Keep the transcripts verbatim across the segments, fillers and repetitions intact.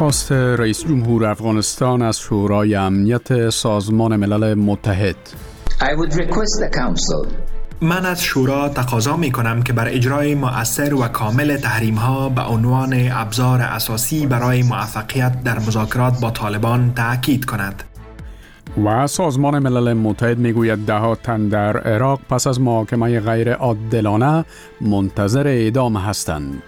درخواست رئیس جمهور افغانستان از شورای امنیت سازمان ملل متحد. I would request the council. من از شورا تقاضا می کنم که بر اجرای مؤثر و کامل تحریم ها به عنوان ابزار اساسی برای موفقیت در مذاکرات با طالبان تأکید کند. و سازمان ملل متحد می گوید ده ها تن در عراق پس از محاکمه غیر عادلانه منتظر اعدام هستند.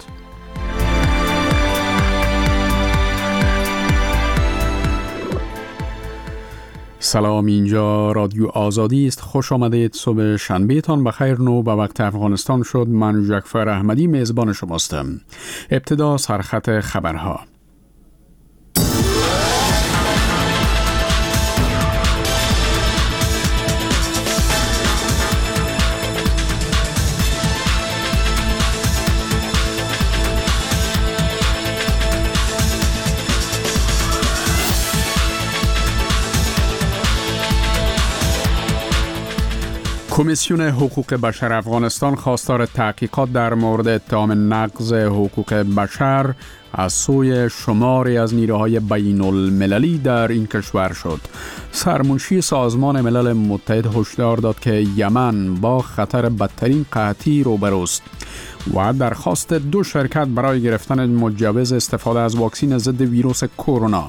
سلام، اینجا رادیو آزادی است. خوش آمدید. صبح شنبه تان بخیر. نو به وقت افغانستان شد. من جعفر احمدی میزبان شماستم. ابتدا سرخط خبرها. کمیسیون حقوق بشر افغانستان خواستار تحقیقات در مورد اتهام نقض حقوق بشر از سوی شماری از نیروهای بین المللی در این کشور شد. سرمنشی سازمان ملل متحد هشدار داد که یمن با خطر بدترین قحطی روبروست و درخواست دو شرکت برای گرفتن مجوز استفاده از واکسن ضد ویروس کرونا.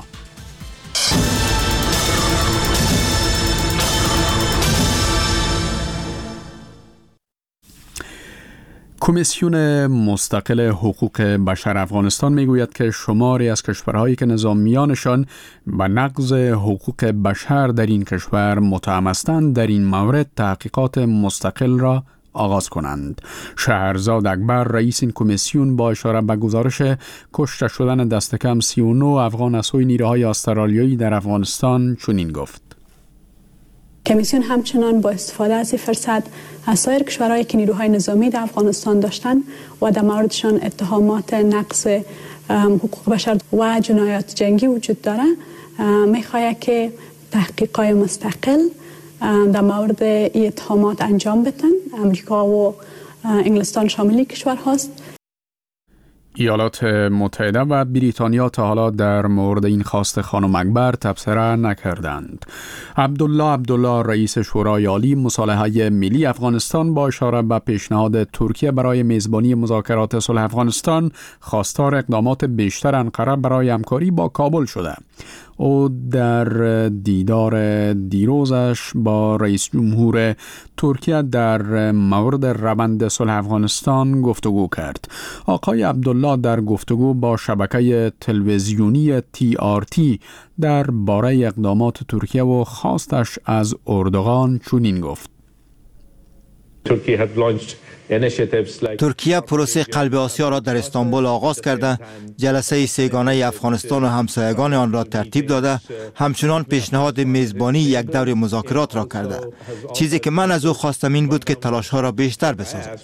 کمیسیون مستقل حقوق بشر افغانستان میگوید که شماری از کشورهایی که نظامیانشان به نقض حقوق بشر در این کشور متهم هستند در این مورد تحقیقات مستقل را آغاز کنند. شهرزاد اکبر رئیس این کمیسیون با اشاره به گزارش کشته شدن دست کم سی و نه افغان از سوی نیروهای استرالیایی در افغانستان چنین گفت: کمیسیون همچنان با استفاده از این فرصت از سایر کشورهایی که نیروهای نظامی در افغانستان داشتند و در موردشان اتهامات نقض حقوق بشر و جنایات جنگی وجود داره، میخواهد که تحقیقات مستقل در مورد این اتهامات انجام بدن. امریکا و انگلستان شامل کشور هست. ایالات متحده و بریتانیا تا حالا در مورد این خواست خانم اکبر تبصره نکردند. عبدالله عبدالله رئیس شورای عالی مصالحه ملی افغانستان با اشاره به پیشنهاد ترکیه برای میزبانی مذاکرات صلح افغانستان خواستار اقدامات بیشتر انقره برای همکاری با کابل شده. او در دیدار دیروزش با رئیس جمهور ترکیه در مورد روند صلح افغانستان گفتگو کرد. آقای عبدالله در گفتگو با شبکه تلویزیونی تی آر تی در باره اقدامات ترکیه و خواستش از اردوغان چنین گفت: ترکیه پروسه قلب آسیا را در استانبول آغاز کرده، جلسه سه‌گانه افغانستان و همسایگان آن را ترتیب داده، همچنان پیشنهاد میزبانی یک دور مذاکرات را کرده. چیزی که من از او خواستم این بود که تلاش‌ها را بیشتر بسازد.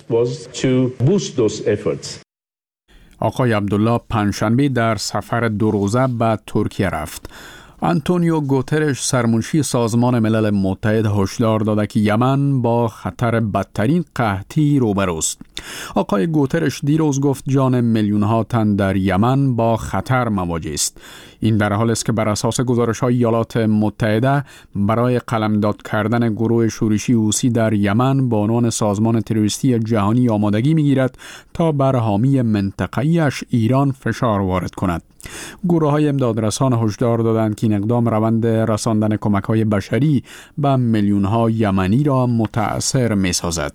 آقای عبدالله پنجشنبه در سفر دو روزه به ترکیه رفت. آنتونیو گوترش سرمنشی سازمان ملل متحد هشدار داده که یمن با خطر بدترین قحطی روبروست. آقای گوترش دیروز گفت جان میلیون ها تن در یمن با خطر مواجه است. این در حالی است که بر اساس گزارش‌های ایالات متحده برای قلمداد کردن گروه شورشی حوثی در یمن با عنوان سازمان تروریستی جهانی آمادگی می‌گیرد تا بر حامی منطقه‌ایش ایران فشار وارد کند. گروه‌های امدادرسان هشدار دادند که این اقدام روند رساندن کمک‌های بشری به میلیون‌ها یمنی را متأثر می‌سازد.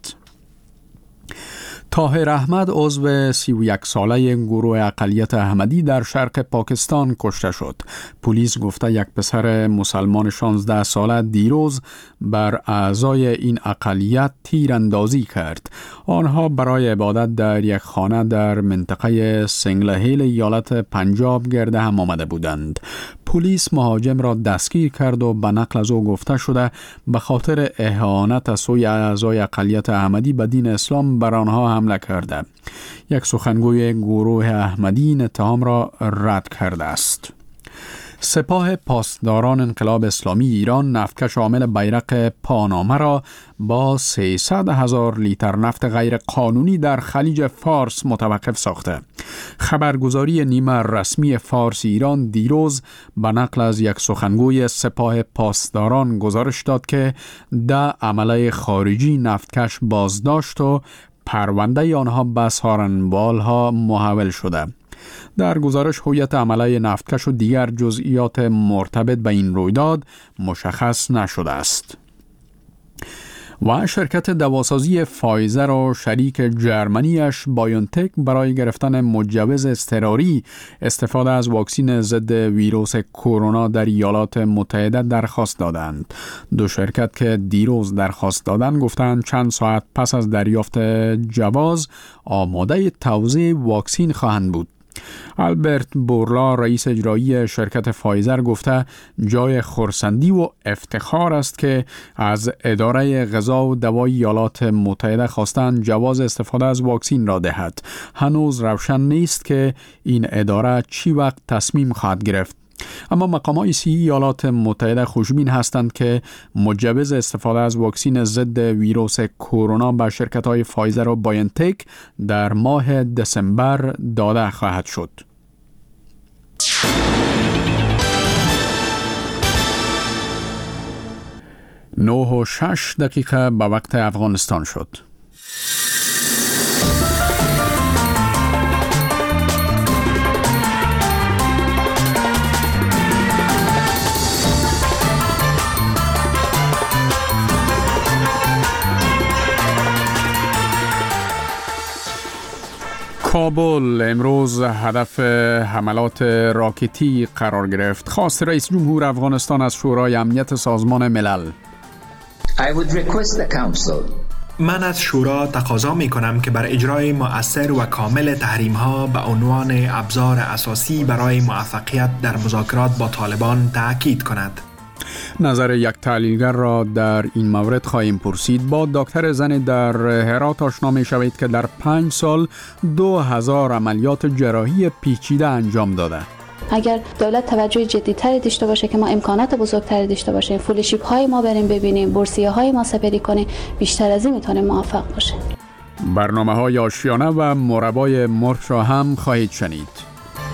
طاهر احمد عضو سی و یک ساله گروه اقلیت احمدی در شرق پاکستان کشته شد. پلیس گفته یک پسر مسلمان شانزده ساله دیروز بر اعضای این اقلیت تیراندازی کرد. آنها برای عبادت در یک خانه در منطقه سنگلهیل ایالت پنجاب گرد هم آمده بودند. پلیس مهاجم را دستگیر کرد و به نقل از او گفته شده به خاطر اهانت از سوی اعضای اقلیت احمدی به دین اسلام بر آنها حمله کرده. یک سخنگوی گروه احمدی این اتهام را رد کرده است. سپاه پاسداران انقلاب اسلامی ایران نفتکش حامل بیرق پانامه را با سیصد هزار لیتر نفت غیر قانونی در خلیج فارس متوقف ساخته. خبرگزاری نیمه رسمی فارس ایران دیروز به نقل از یک سخنگوی سپاه پاسداران گزارش داد که ده عمله خارجی نفتکش بازداشت و پرونده آنها به سارنبالها محول شده. در گزارش هویت عمله نفتکش و دیگر جزئیات مرتبط به این رویداد مشخص نشده است. و شرکت دواسازی فایزر و شریک جرمنیش بایونتک برای گرفتن مجوز اضطراری استفاده از واکسن ضد ویروس کرونا در ایالات متحده درخواست دادند. دو شرکت که دیروز درخواست دادند گفتند چند ساعت پس از دریافت جواز آماده توزیع واکسن خواهند بود. آلبرت بورلا رئیس اجرایی شرکت فایزر گفته جای خرسندی و افتخار است که از اداره غذا و دوای ایالات متحده خواستند جواز استفاده از واکسن را دهد. هنوز روشن نیست که این اداره چی وقت تصمیم خواهد گرفت. اما مقامات سی ایالات متحده خوشبین هستند که مجوز استفاده از واکسن ضد ویروس کرونا به شرکت‌های فایزر و بایونتک در ماه دسامبر داده خواهد شد. نه و شش دقیقه به وقت افغانستان شد. کابل امروز هدف حملات راکتی قرار گرفت. خواست رئیس جمهور افغانستان از شورای امنیت سازمان ملل. I would request the council. من از شورا تقاضا می کنم که بر اجرای مؤثر و کامل تحریم ها به عنوان ابزار اساسی برای موفقیت در مذاکرات با طالبان تأکید کند. نظر یک تحلیلگر را در این مورد خواهیم پرسید. با دکتر زن در هرات آشنا می شوید که در پنج سال دو هزار عملیات جراحی پیچیده انجام داده. اگر دولت توجه جدی‌تری داشته باشه که ما امکانات بزرگتری داشته باشیم، فولشیپ های ما بریم ببینیم، بورسیه های ما سپری کنیم، بیشتر از این میتونیم موفق باشیم. برنامه های آشیانه و مربای مرغ را هم خواهید شنید.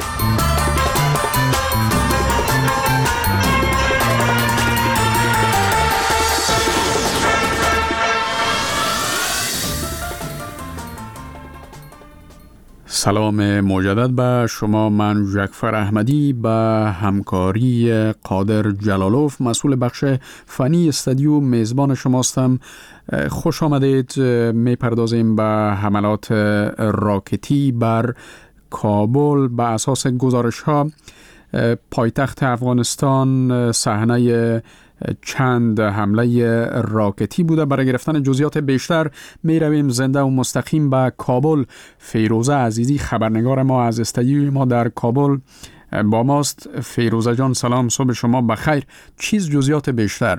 سلام مجدد به شما. من جعفر احمدی به همکاری قادر جلالوف مسئول بخش فنی استودیو میزبان شماستم. خوش آمدید. می پردازیم به حملات راکتی بر کابل. به اساس گزارش ها پایتخت افغانستان صحنه چند حمله راکتی بوده. برای گرفتن جزئیات بیشتر می رویم زنده و مستقیم به کابل. فیروزه عزیزی خبرنگار ما از استودیوی ما در کابل با ماست. فیروزه جان سلام، صبح شما بخیر. چیز جزئیات بیشتر؟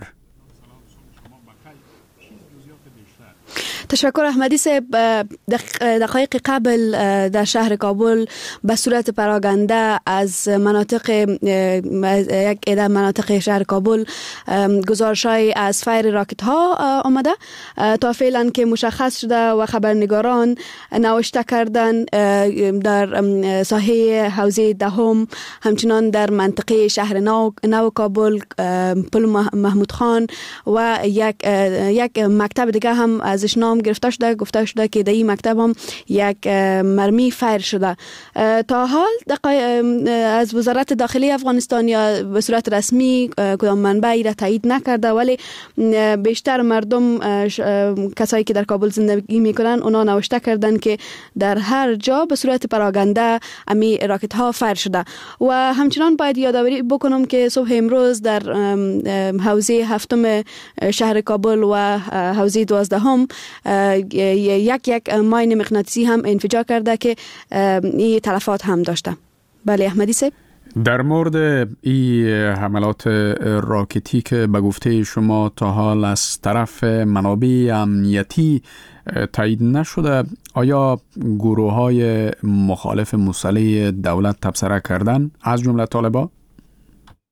تشکر احمدی صاحب. دقایق قبل در شهر کابل به صورت پراگنده از مناطق یک عده مناطق شهر کابل گزارش‌های از فایر راکت ها آمده تا فعلا که مشخص شده و خبرنگاران نوشته کردن در ساحه حوزه دهم، همچنان در منطقه شهر نو, نو کابل، پل محمود خان و یک یک مکتب دیگه هم ازش نام گرفته شده. گفته شده که در این مکتب هم یک مرمی فایر شده. تا حال از وزارت داخلی افغانستان یا به صورت رسمی کدام منبعی را تایید نکرده، ولی بیشتر مردم کسایی که در کابل زندگی میکنن اونا نوشته کردن که در هر جا به صورت پراگنده امی راکت ها فایر شده. و همچنان باید یادآوری بکنم که صبح امروز در حوزه هفتم شهر کابل و حوزه دوازدهم یک یک ماین مغناطیسی هم انفجار کرده که این تلفات هم داشته. بله احمدی صاحب. در مورد این حملات راکتی که به گفته شما تا حال از طرف منابع امنیتی تایید نشده، آیا گروه های مخالف مسلح دولت تبصره کردن از جمله طالبان؟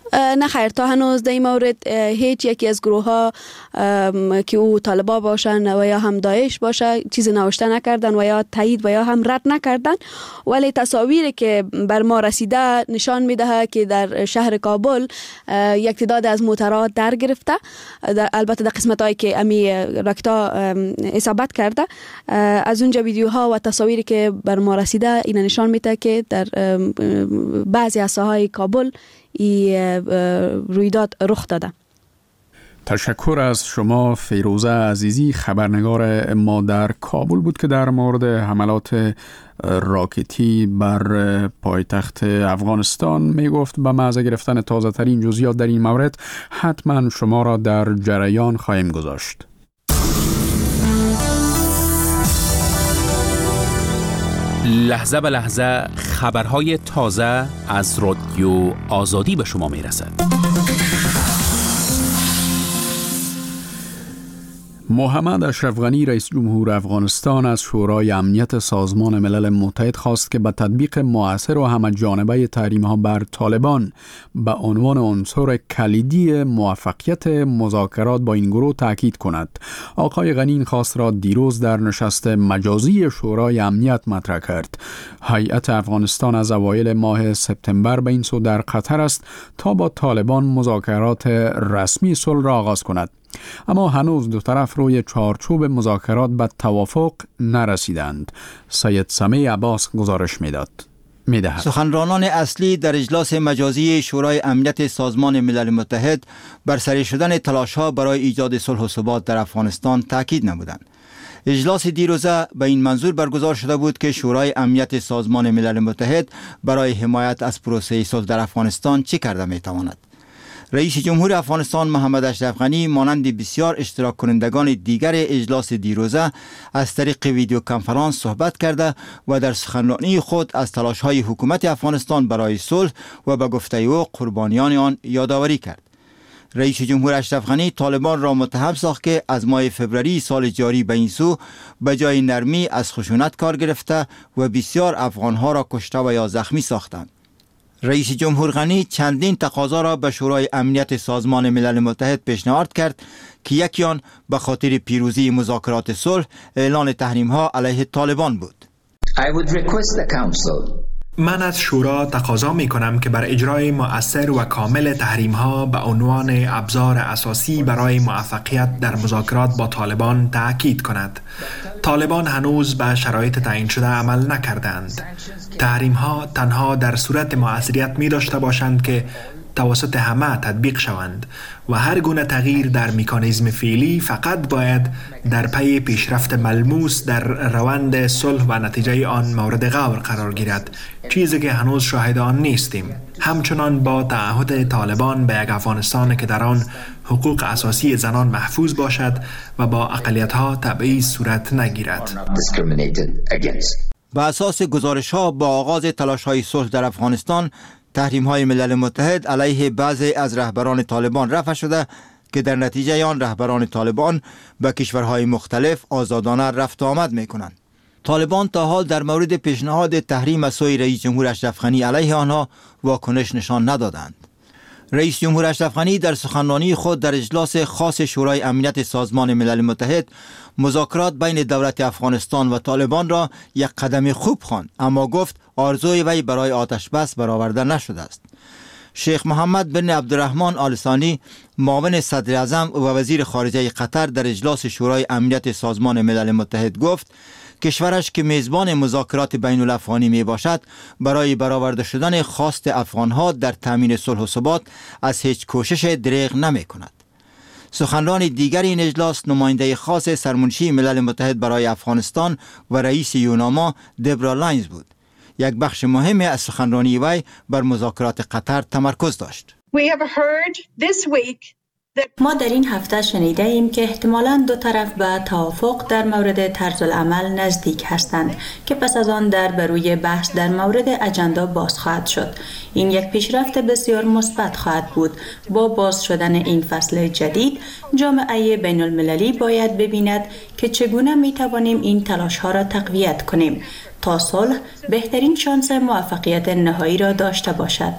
نه خیر، تا هنوز در این مورد هیچ یکی از گروه ها که او طالبان باشن و یا هم داعش باشه چیزی نوشته نکردن و یا تایید و یا هم رد نکردن، ولی تصاویری که بر ما رسیده نشان میده که در شهر کابل یک تعداد از موترها در گرفته، در البته در قسمت هایی که امی راکتا اصابت کرده. از اونجا ویدیوها و تصاویری که بر ما رسیده این نشان میده که در بعضی از ساحات کابل این رویداد رخ داده. تشکر از شما فیروزه عزیزی. خبرنگار ما در کابل بود که در مورد حملات راکتی بر پایتخت افغانستان می گفت. به محض گرفتن تازه ترین جزئیات در این مورد حتما شما را در جریان خواهیم گذاشت. لحظه به لحظه خبرهای تازه از رادیو آزادی به شما می رسد. محمد اشرف غنی رئیس جمهور افغانستان از شورای امنیت سازمان ملل متحد خواست که به تطبیق مؤثر و همه جانبه تحریم‌ها بر طالبان به عنوان عنصر کلیدی موفقیت مذاکرات با این گروه تاکید کند. آقای غنی این خواست را دیروز در نشست مجازی شورای امنیت مطرح کرد. هیئت افغانستان از اوایل ماه سپتامبر به این سو در قطر است تا با طالبان مذاکرات رسمی صلح را آغاز کند. اما هنوز دو طرف روی چارچوب مذاکرات به توافق نرسیدند. سید سمیع عباس گزارش میداد. میدهد. سخنرانان اصلی در اجلاس مجازی شورای امنیت سازمان ملل متحد بر سری شدن تلاش‌ها برای ایجاد صلح و ثبات در افغانستان تاکید نمودند. اجلاس دیروزه به این منظور برگزار شده بود که شورای امنیت سازمان ملل متحد برای حمایت از پروسه صلح در افغانستان چه کرده میتواند. رئیس جمهور افغانستان محمد اشرف غنی مانند بسیار اشتراک کنندگان دیگر اجلاس دیروزه از طریق ویدیو کنفرانس صحبت کرده و در سخنرانی خود از تلاش‌های حکومت افغانستان برای صلح و به گفته او قربانیان آن یادآوری کرد. رئیس جمهور اشرف غنی طالبان را متهم ساخت که از ماه فوریه سال جاری به این سو به جای نرمی از خشونت کار گرفته و بسیار افغانها را کشته و یا زخمی ساختند. رئیس جمهور غنی چندین تقاضا را به شورای امنیت سازمان ملل متحد پیشنهاد کرد که یکی آن به خاطر پیروزی مذاکرات صلح اعلان تحریم‌ها علیه طالبان بود. I would request the council. من از شورا تقاضا می کنم که بر اجرای مؤثر و کامل تحریم‌ها به عنوان ابزار اساسی برای موفقیت در مذاکرات با طالبان تأکید کند. طالبان هنوز به شرایط تعیین شده عمل نکردند. تحریم‌ها تنها در صورت مؤثریت می داشته باشند که توسط همه تطبیق شوند و هر گونه تغییر در مکانیزم فعلی فقط باید در پی پیشرفت ملموس در روند صلح و نتیجه آن مورد غور قرار گیرد، چیزی که هنوز شاهد آن نیستیم. همچنان با تعهد طالبان به یک افغانستان که در آن حقوق اساسی زنان محفوظ باشد و با اقلیت‌ها تبعیض صورت نگیرد. بر اساس گزارش‌ها با آغاز تلاش‌های صلح در افغانستان، تحریم‌های ملل متحد علیه بعضی از رهبران طالبان رفع شده که در نتیجه آن رهبران طالبان به کشورهای مختلف آزادانه رفت و آمد می‌کنند. طالبان تا حال در مورد پیشنهاد تحریم از سوی رئیس جمهور اشرف غنی علیه آنها واکنش نشان ندادند. رئیس جمهور اشرف غنی در سخنرانی خود در اجلاس خاص شورای امنیت سازمان ملل متحد مذاکرات بین دولت افغانستان و طالبان را یک قدم خوب خواند، اما گفت آرزوی وی برای آتش بس برآورده نشده است. شیخ محمد بن عبدالرحمن آل ثانی معاون صدر اعظم و وزیر خارجه قطر در اجلاس شورای امنیت سازمان ملل متحد گفت کشورش که میزبان مذاکرات بین الافغانی می باشد برای برآورده شدن خواست افغانها در تامین صلح و ثبات از هیچ کوشش دریغ نمی کند. سخنران دیگر این اجلاس نماینده خاص سرمنشی ملل متحد برای افغانستان و رئیس یوناما دبرا لاینز بود. یک بخش مهم از سخنرانی وی بر مذاکرات قطر تمرکز داشت. ما در این هفته شنیده ایم که احتمالاً دو طرف به توافق در مورد طرز العمل نزدیک هستند که پس از آن در بروی بحث در مورد اجندا باز خواهد شد. این یک پیشرفت بسیار مثبت خواهد بود. با باز شدن این فصل جدید، جامعه بین المللی باید ببیند که چگونه می توانیم این تلاش ها را تقویت کنیم. تا صلح بهترین شانس موفقیت نهایی را داشته باشد.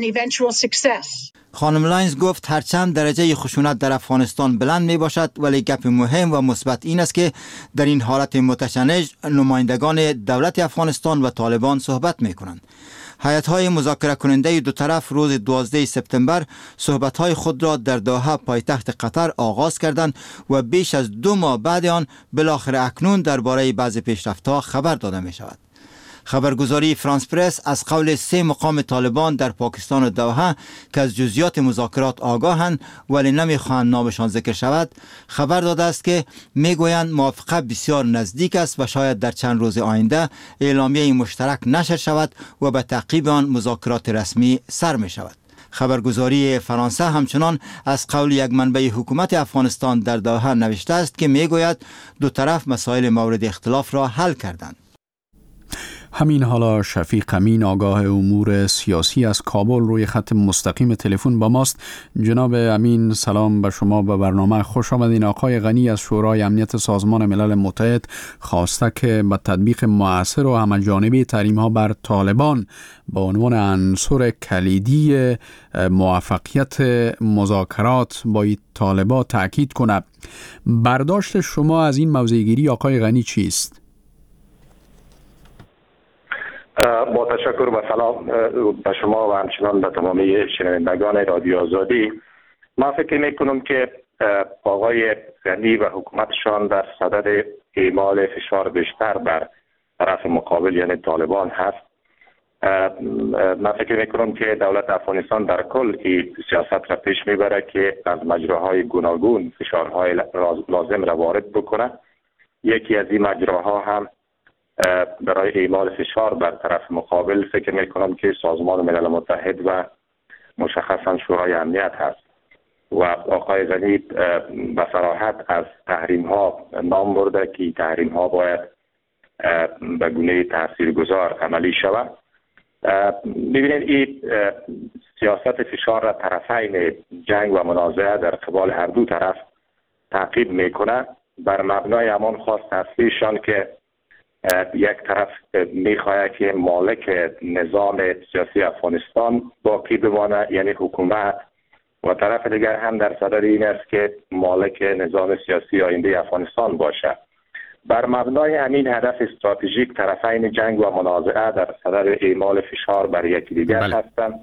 خانم لاینز گفت هرچند درجه خشونت در افغانستان بلند می باشد، ولی گپ مهم و مثبت این است که در این حالت متشنج نمایندگان دولت افغانستان و طالبان صحبت می کنند. هیئت‌های مذاکره کننده دو طرف روز دوازده سپتامبر صحبت‌های خود را در دوحه پایتخت قطر آغاز کردند و بیش از دو ماه بعد آن بالاخره اکنون درباره بعضی پیشرفت‌ها خبر داده می شود. خبرگزاری فرانس پرس از قول سه مقام طالبان در پاکستان و دوحه که از جزئیات مذاکرات آگاهند ولی نمیخواهند نامشان ذکر شود خبر داده است که میگویند موافقه بسیار نزدیک است و شاید در چند روز آینده اعلامیه مشترک نشر شود و به تعقیب آن مذاکرات رسمی سر می شود. خبرگزاری فرانسه همچنان از قول یک منبع حکومت افغانستان در دوحه نوشته است که میگوید دو طرف مسائل مورد اختلاف را حل کردند. همین حالا شفیق امین آگاه امور سیاسی از کابل روی خط مستقیم تلفن با ماست. جناب امین سلام به شما، به برنامه خوش آمدین. آقای غنی از شورای امنیت سازمان ملل متحد خواسته که به تطبیق مؤثر و همه‌جانبه تحریم‌ها بر طالبان به عنوان عنصر کلیدی موفقیت مذاکرات با طالبان تاکید کند. برداشت شما از این موضع‌گیری آقای غنی چیست؟ با تشکر و سلام به شما و همچنان به تمامی شنوندگان رادیو آزادی. من فکر میکنم که آقای غنی و حکومتشان در صدد اعمال فشار بیشتر بر طرف مقابل یعنی طالبان هست. من فکر میکنم که دولت افغانستان در کل این سیاست را پیش میبره که از مجراهای گوناگون فشارهای لازم را وارد بکنه. یکی از این مجراها هم برای اعمال فشار بر طرف مقابل فکر میکنم که سازمان ملل متحد و مشخصا شورای امنیت هست و آقای غنی به صراحت از تحریم ها نام برده که تحریم ها باید به گونه تاثیرگذار عملی شود. ببینید این سیاست فشار را طرفین جنگ و منازعه در قبال هر دو طرف تعقیب میکنه بر مبنای همان خواست اصلیشان که یک طرف میخواهد که مالک نظام سیاسی افغانستان باقی بمانه یعنی حکومت و طرف دیگر هم در صدد این است که مالک نظام سیاسی آینده افغانستان باشه. بر مبنای همین هدف استراتژیک طرفین جنگ و منازعه در صدد اعمال فشار بر یکی دیگر بله. هستند.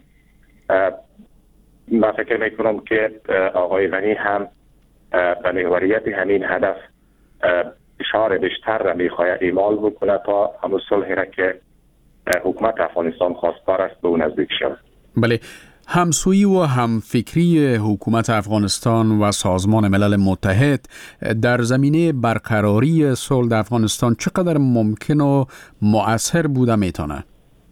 من فکر میکنم که آقای غنی هم به محوریت همین هدف فشار بیشتر را میخواهد اعمال بکنه تا همون صلحی را که حکومت افغانستان خواستار است به اون نزدیک شود. بله، همسویی و همفکری حکومت افغانستان و سازمان ملل متحد در زمینه برقراری صلح در افغانستان چقدر ممکن و مؤثر بوده میتونه؟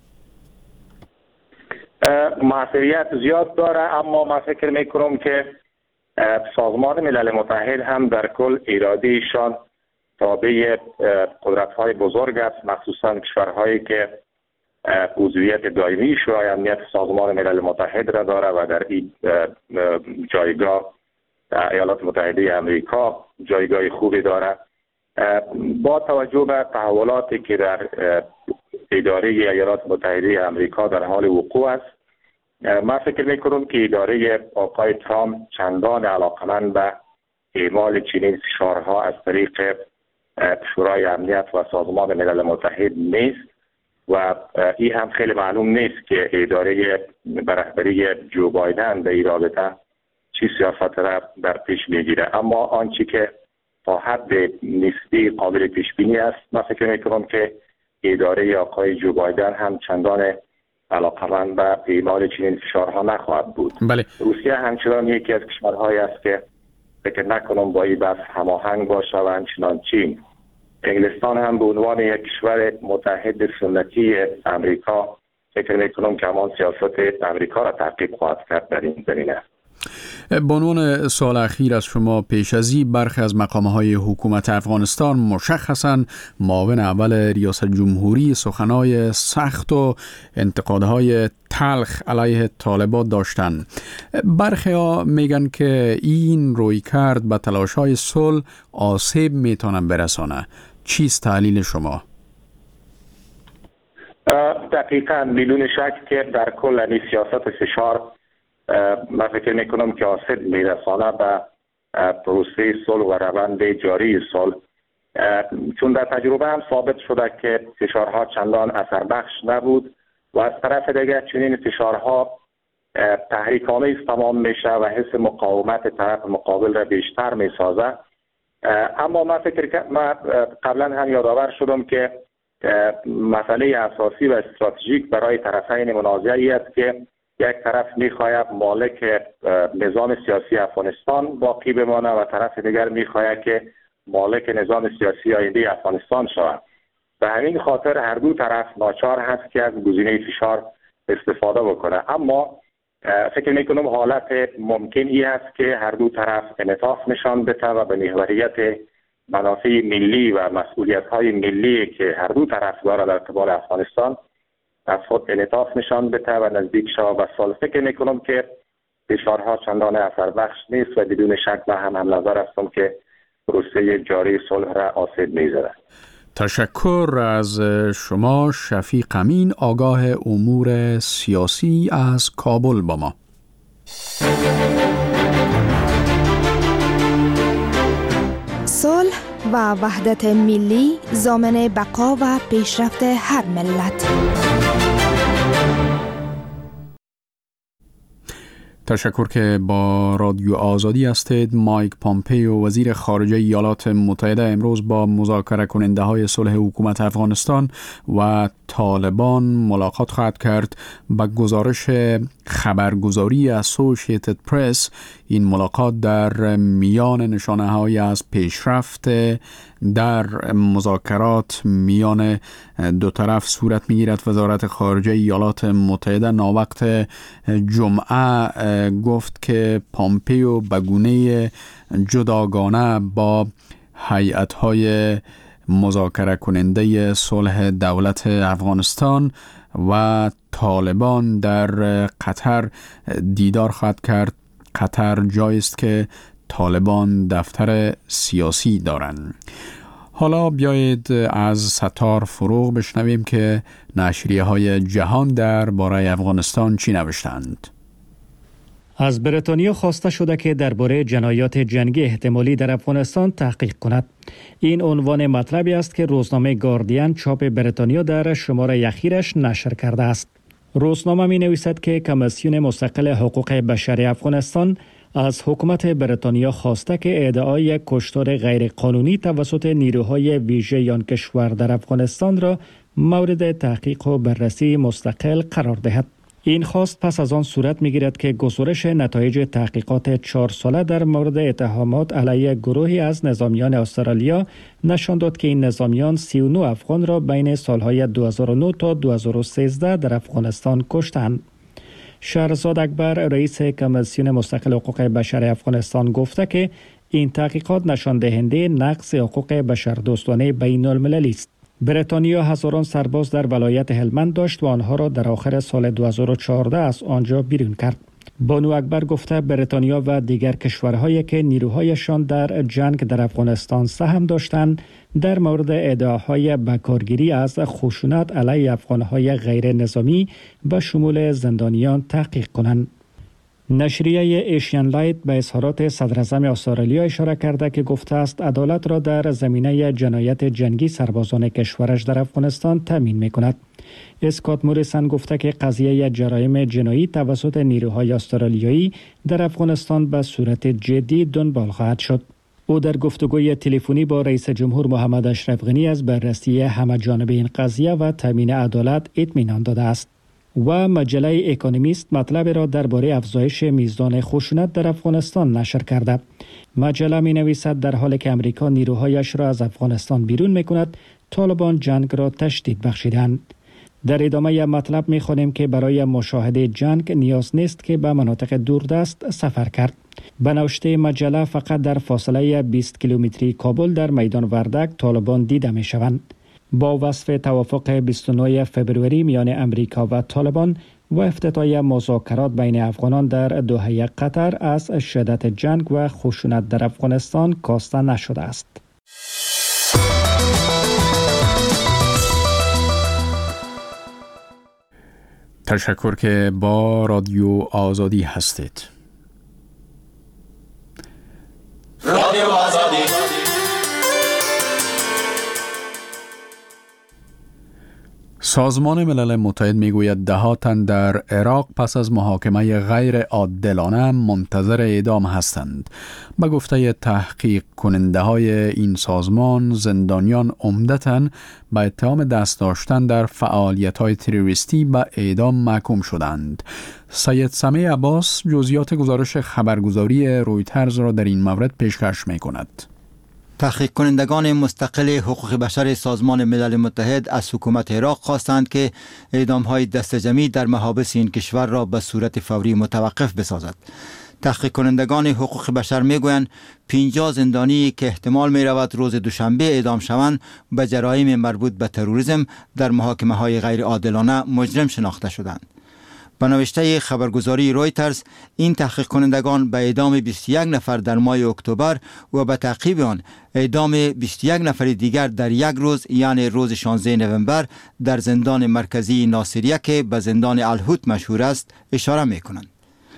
مؤثریت زیاد داره، اما من فکر میکنم که سازمان ملل متحد هم در کل ارادهشان تابع قدرت‌های بزرگ است، مخصوصا کشورهایی که عضویت دائمی شورای امنیت سازمان ملل متحد را داره و در این جایگاه ایالات متحده آمریکا جایگاه خوبی داره. با توجه به تحولاتی که در اداره ایالات متحده آمریکا در حال وقوع است، من فکر می‌کنم که اداره آقای ترامپ چندان علاقمند به اعمال چنین فشارها از طریق شورای امنیت و سازمان ملل متحد نیست و این هم خیلی معلوم نیست که اداره برهبری جو بایدن در این رابطه چی سیاست را در پیش میگیره. اما آنچه که تا حد نسبی قابل پیش بینی است، من فکر میکنم که اداره آقای جو بایدن هم چندان علاقمند به اعمال چنین فشارها نخواهد بود. بله. روسیه همچنان یکی از کشورهایی است که فکر نکنم با این بحث هماهنگ باشه و همچنان چین. انگلستان هم به عنوان یک کشور متحد سنتی امریکا فکر میکنم که همان سیاست امریکا را تعقیب خواهد کرد در این زمینه. به عنوان سوال اخیر از شما، پیش از این برخی از مقامهای حکومت افغانستان مشخصاً معاون اول ریاست جمهوری سخنهای سخت و انتقادهای تلخ علیه طالبان داشتند. برخی ها میگن که این رویکرد به تلاش‌های صلح آسیب میتونه برسانه. چیست تحلیل شما؟ دقیقاً بدون شک که در کل این سیاست فشار من فکر میکنم که آسیب میرسانه به پروسه صلح و روند جاری صلح، چون در تجربه هم ثابت شده که فشارها چندان اثر بخش نبود و از طرف دیگر چنین فشارها تحریک‌آمیز تمام میشه و حس مقاومت طرف مقابل را بیشتر میسازه. اما من فکر من قبلا هم یادآور شدم که مسئله اساسی و استراتژیک برای طرفین منازعه است که یک طرف میخواهد مالک نظام سیاسی افغانستان باقی بمانه و طرف دیگر میخواهد که مالک نظام سیاسی آینده افغانستان شود. به همین خاطر هر دو طرف ناچار هست که از گزینه فشار استفاده بکنه. اما فکر میکنم حالت ممکن ای است که هر دو طرف انعطاف نشان بده و به محوریت منافع ملی و مسئولیت‌های ملی که هر دو طرف داره در قبال افغانستان از خود انعطاف نشان بده و نزدیک شود به صلح. فکر میکنم که فشارها چندان اثر بخش نیست و بدون شک به هم هم نظر هستم که پروسه جاری صلح را آسیب میزنه. تشکر از شما شفیق امین، آگاه امور سیاسی از کابل با ما. صلح و وحدت ملی ضامن بقا و پیشرفت هر ملت. تشکر که با رادیو آزادی هستید. مایک پامپیو وزیر خارجه ایالات متحده امروز با مذاکره کننده های صلح حکومت افغانستان و طالبان ملاقات خواهد کرد. با گزارش خبرگزاری اسوسییتد پرس، این ملاقات در میان نشانه های از پیشرفت در مذاکرات میان دو طرف صورت میگیرد. وزارت خارجه ایالات متحده ناوقت جمعه گفت که پامپیو به گونه جداگانه با هیئت‌های مذاکره کننده صلح دولت افغانستان و طالبان در قطر دیدار خواهد کرد. قطر جایی است که طالبان دفتر سیاسی دارند. حالا بیایید از ستار فروغ بشنویم که نشریه های جهان در باره افغانستان چی نوشتند. از بریتانیا خواسته شده که درباره جنایات جنگی احتمالی در افغانستان تحقیق کند. این عنوان مطلبی است که روزنامه گاردین چاپ بریتانیا در شماره اخیرش نشر کرده است. روزنامه می نویسد که کمیسیون مستقل حقوق بشری افغانستان از حکومت بریتانیا خواسته که ادعای کشتار غیرقانونی توسط نیروهای ویژه آن کشور در افغانستان را مورد تحقیق و بررسی مستقل قرار دهد. این خواست پس از آن صورت می‌گیرد که گزارش نتایج تحقیقات چهار ساله در مورد اتهامات علیه گروهی از نظامیان استرالیا نشان داد که این نظامیان سی و نه افغان را بین سالهای دو هزار و نه تا دو هزار و سیزده در افغانستان کشتند. شهرزاد اکبر، رئیس کمیسیون مستقل حقوق بشر افغانستان، گفته که این تحقیقات نشان دهنده نقض حقوق بشردوستانه بین المللی است. بریتانیا هزاران سرباز در ولایت هلمند داشت و آنها را در آخر سال دو هزار و چهارده از آنجا بیرون کرد. بانو اکبر گفته بریتانیا و دیگر کشورهایی که نیروهایشان در جنگ در افغانستان سهم داشتند در مورد ادعاهای بکارگیری از خشونت علیه افغانهای غیر نظامی به شمول زندانیان تحقیق کنند. نشریه ایشین لایت به اظهارات صدراعظم استرالیا اشاره کرده که گفته است عدالت را در زمینه جنایت جنگی سربازان کشورش در افغانستان تامین می‌کند. اسکات موریسن گفته که قضیه جرایم جنایی توسط نیروهای استرالیایی در افغانستان به صورت جدی دنبال خواهد شد. او در گفتگوی تلفنی با رئیس جمهور محمد اشرف غنی از بررسی همه‌جانبه این قضیه و تامین عدالت اطمینان داده است. و مجله اکونومیست مطلب را درباره افزایش میزان خشونت در افغانستان نشر کرده. مجله می نویسد در حالی که امریکا نیروهایش را از افغانستان بیرون می کند، طالبان جنگ را تشدید بخشیدند. در ادامه مطلب می خوانیم که برای مشاهده جنگ نیاز نیست که به مناطق دوردست سفر کرد. به نوشته مجله فقط در فاصله بیست کیلومتری کابل در میدان وردک طالبان دیده می شوند. با وصف توافق بیست و نه فوریه میان امریکا و طالبان و افتتاح مذاکرات بین افغانان در دوحه قطر از شدت جنگ و خشونت در افغانستان کاسته نشده است. تشکر که با رادیو آزادی هستید. رادیو آزادی. سازمان ملل متحد میگوید ده ها تن در عراق پس از محاکمه غیر عادلانه منتظر اعدام هستند. به گفته تحقیق کننده های این سازمان، زندانیان عمدتاً به اتهام دست داشتن در فعالیت های تروریستی به اعدام محکوم شدند. سید سمیع عباس جزئیات گزارش خبرگزاری رویترز را در این مورد پیشکش می کند. تحقیق کنندگان مستقل حقوق بشر سازمان ملل متحد از حکومت عراق خواستند که اعدام‌های دست جمعی در محابس این کشور را به صورت فوری متوقف بسازد. تحقیق کنندگان حقوق بشر میگویند پنجاه زندانی که احتمال می رود روز دوشنبه اعدام شوند به جرایم مربوط به تروریسم در محاکمه های غیر عادلانه مجرم شناخته شدند. به نوشته خبرگزاری رویترز، این تحقیق کنندگان به اعدام بیست و یک نفر در ماه اکتبر و به تعقیب آن اعدام بیست و یک نفر دیگر در یک روز یعنی روز شانزده نوامبر در زندان مرکزی ناصریه که به زندان الهوت مشهور است اشاره می کنند.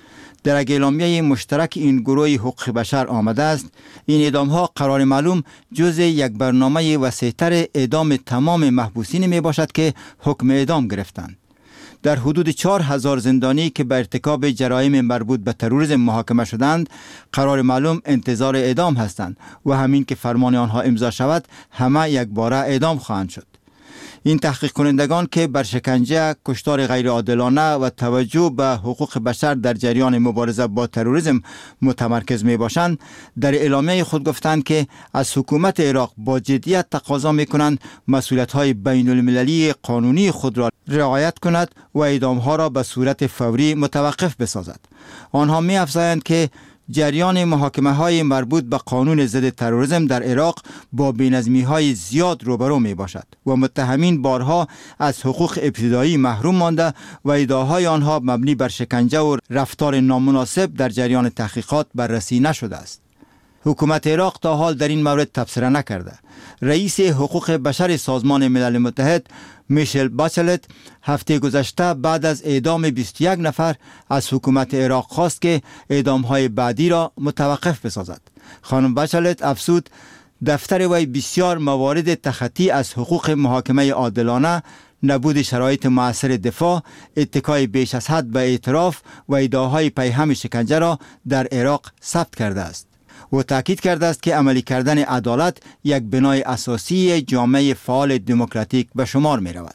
در یک اعلامیه مشترک این گروه حقوق بشر آمده است این اعدام ها قرار معلوم جزء یک برنامه وسیع‌تر اعدام تمام محبوسین می باشد که حکم اعدام گرفتند. در حدود چهار هزار زندانی که به ارتکاب جرایم مربوط به تروریسم محاکمه شدند قرار معلوم انتظار اعدام هستند و همین که فرمان آنها امضا شود همه یک باره اعدام خواهند شد. این تحقیق کنندگان که بر شکنجه، کشتار غیر عادلانه و توجه به حقوق بشر در جریان مبارزه با تروریسم متمرکز می باشند در اعلامیه خود گفتند که از حکومت عراق با جدیت تقاضا می کنند مسئولیت های بین المللی قانونی خود را رعایت کند و اعدام ها را به صورت فوری متوقف بسازد. آنها می افزایند که جریان محاکمه های مربوط به قانون ضد تروریسم در عراق با بی‌نظمی های زیاد روبرو می باشد و متهمین بارها از حقوق ابتدایی محروم مانده و ادعاهای آنها مبنی بر شکنجه و رفتار نامناسب در جریان تحقیقات بررسی نشده است. حکومت عراق تا حال در این مورد تبصره نکرده. رئیس حقوق بشر سازمان ملل متحد میشل باچلت هفته گذشته بعد از اعدام بیست و یک نفر از حکومت عراق خواست که اعدام‌های بعدی را متوقف بسازد. خانم باچلت افزود دفتر وی بسیار موارد تخطی از حقوق محاکمه عادلانه، نبود شرایط مؤثر دفاع، اتکای بیش از حد به اعتراف و ادعاهای پیهم شکنجه را در عراق ثبت کرده است. و تاکید کرده است که عملی کردن عدالت یک بنای اساسی جامعه فعال دموکراتیک به شمار می رود.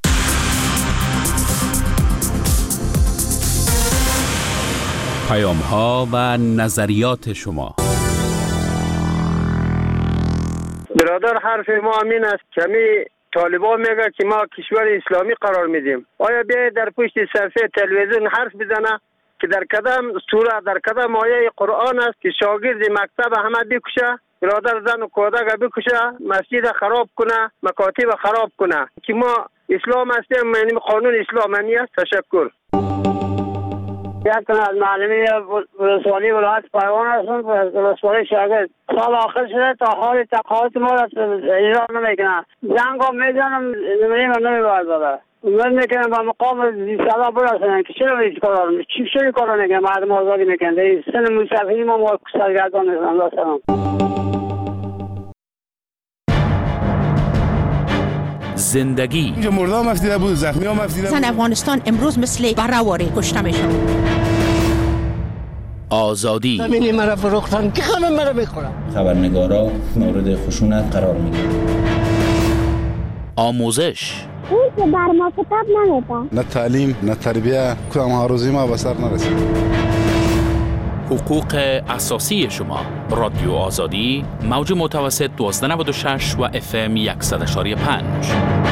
پیام ها و نظریات شما. برادر، حرف ما امین است. کمی طالبان میگه که ما کشور اسلامی قرار میدیم. آیا بیاید در پشت صفحه تلویزیون حرف بزنه که در کدام سوره، در کدام آیه قرآن است که شاگرد مکتب همه بکشه، برادر زن و کودک بکشه، مسجد خراب کنه، مکاتب خراب کنه؟ که ما اسلام هستیم، یعنی قانون اسلامی است. تشکر. یک تن از معلمی ولسوالی ولایت پروان هستند. ولسوالی شاگرد سال آخر شده تا حال تقاعد ما را اجرا نمیکنه. زنگ ها میزنم نمریم نمیبرد داده. من میکنم با مقام صدا برسنن که چرا این کار رو چی چی کار نمیکنه؟ مردم آزادی میکنه. سن مصرفی ما ما سرگردان الله سلام. زندگی اینجا مرده ها مفتیده بود، زخمی ها مفتیده بود. زن افغانستان امروز مثل برهواری کشته میشون. آزادی زمینی مرا فروختن که همه مرا میخورن. خبرنگارا مورد خشونت قرار میگیرن. آموزش اون که بر ما کتاب نمیده. نه تعلیم نه تربیه، کدام ها روزی ما به سر نرسید. حقوق اساسی شما. رادیو آزادی، موج متوسط دوازده نود و شش و اف ام صد و یک و پنج.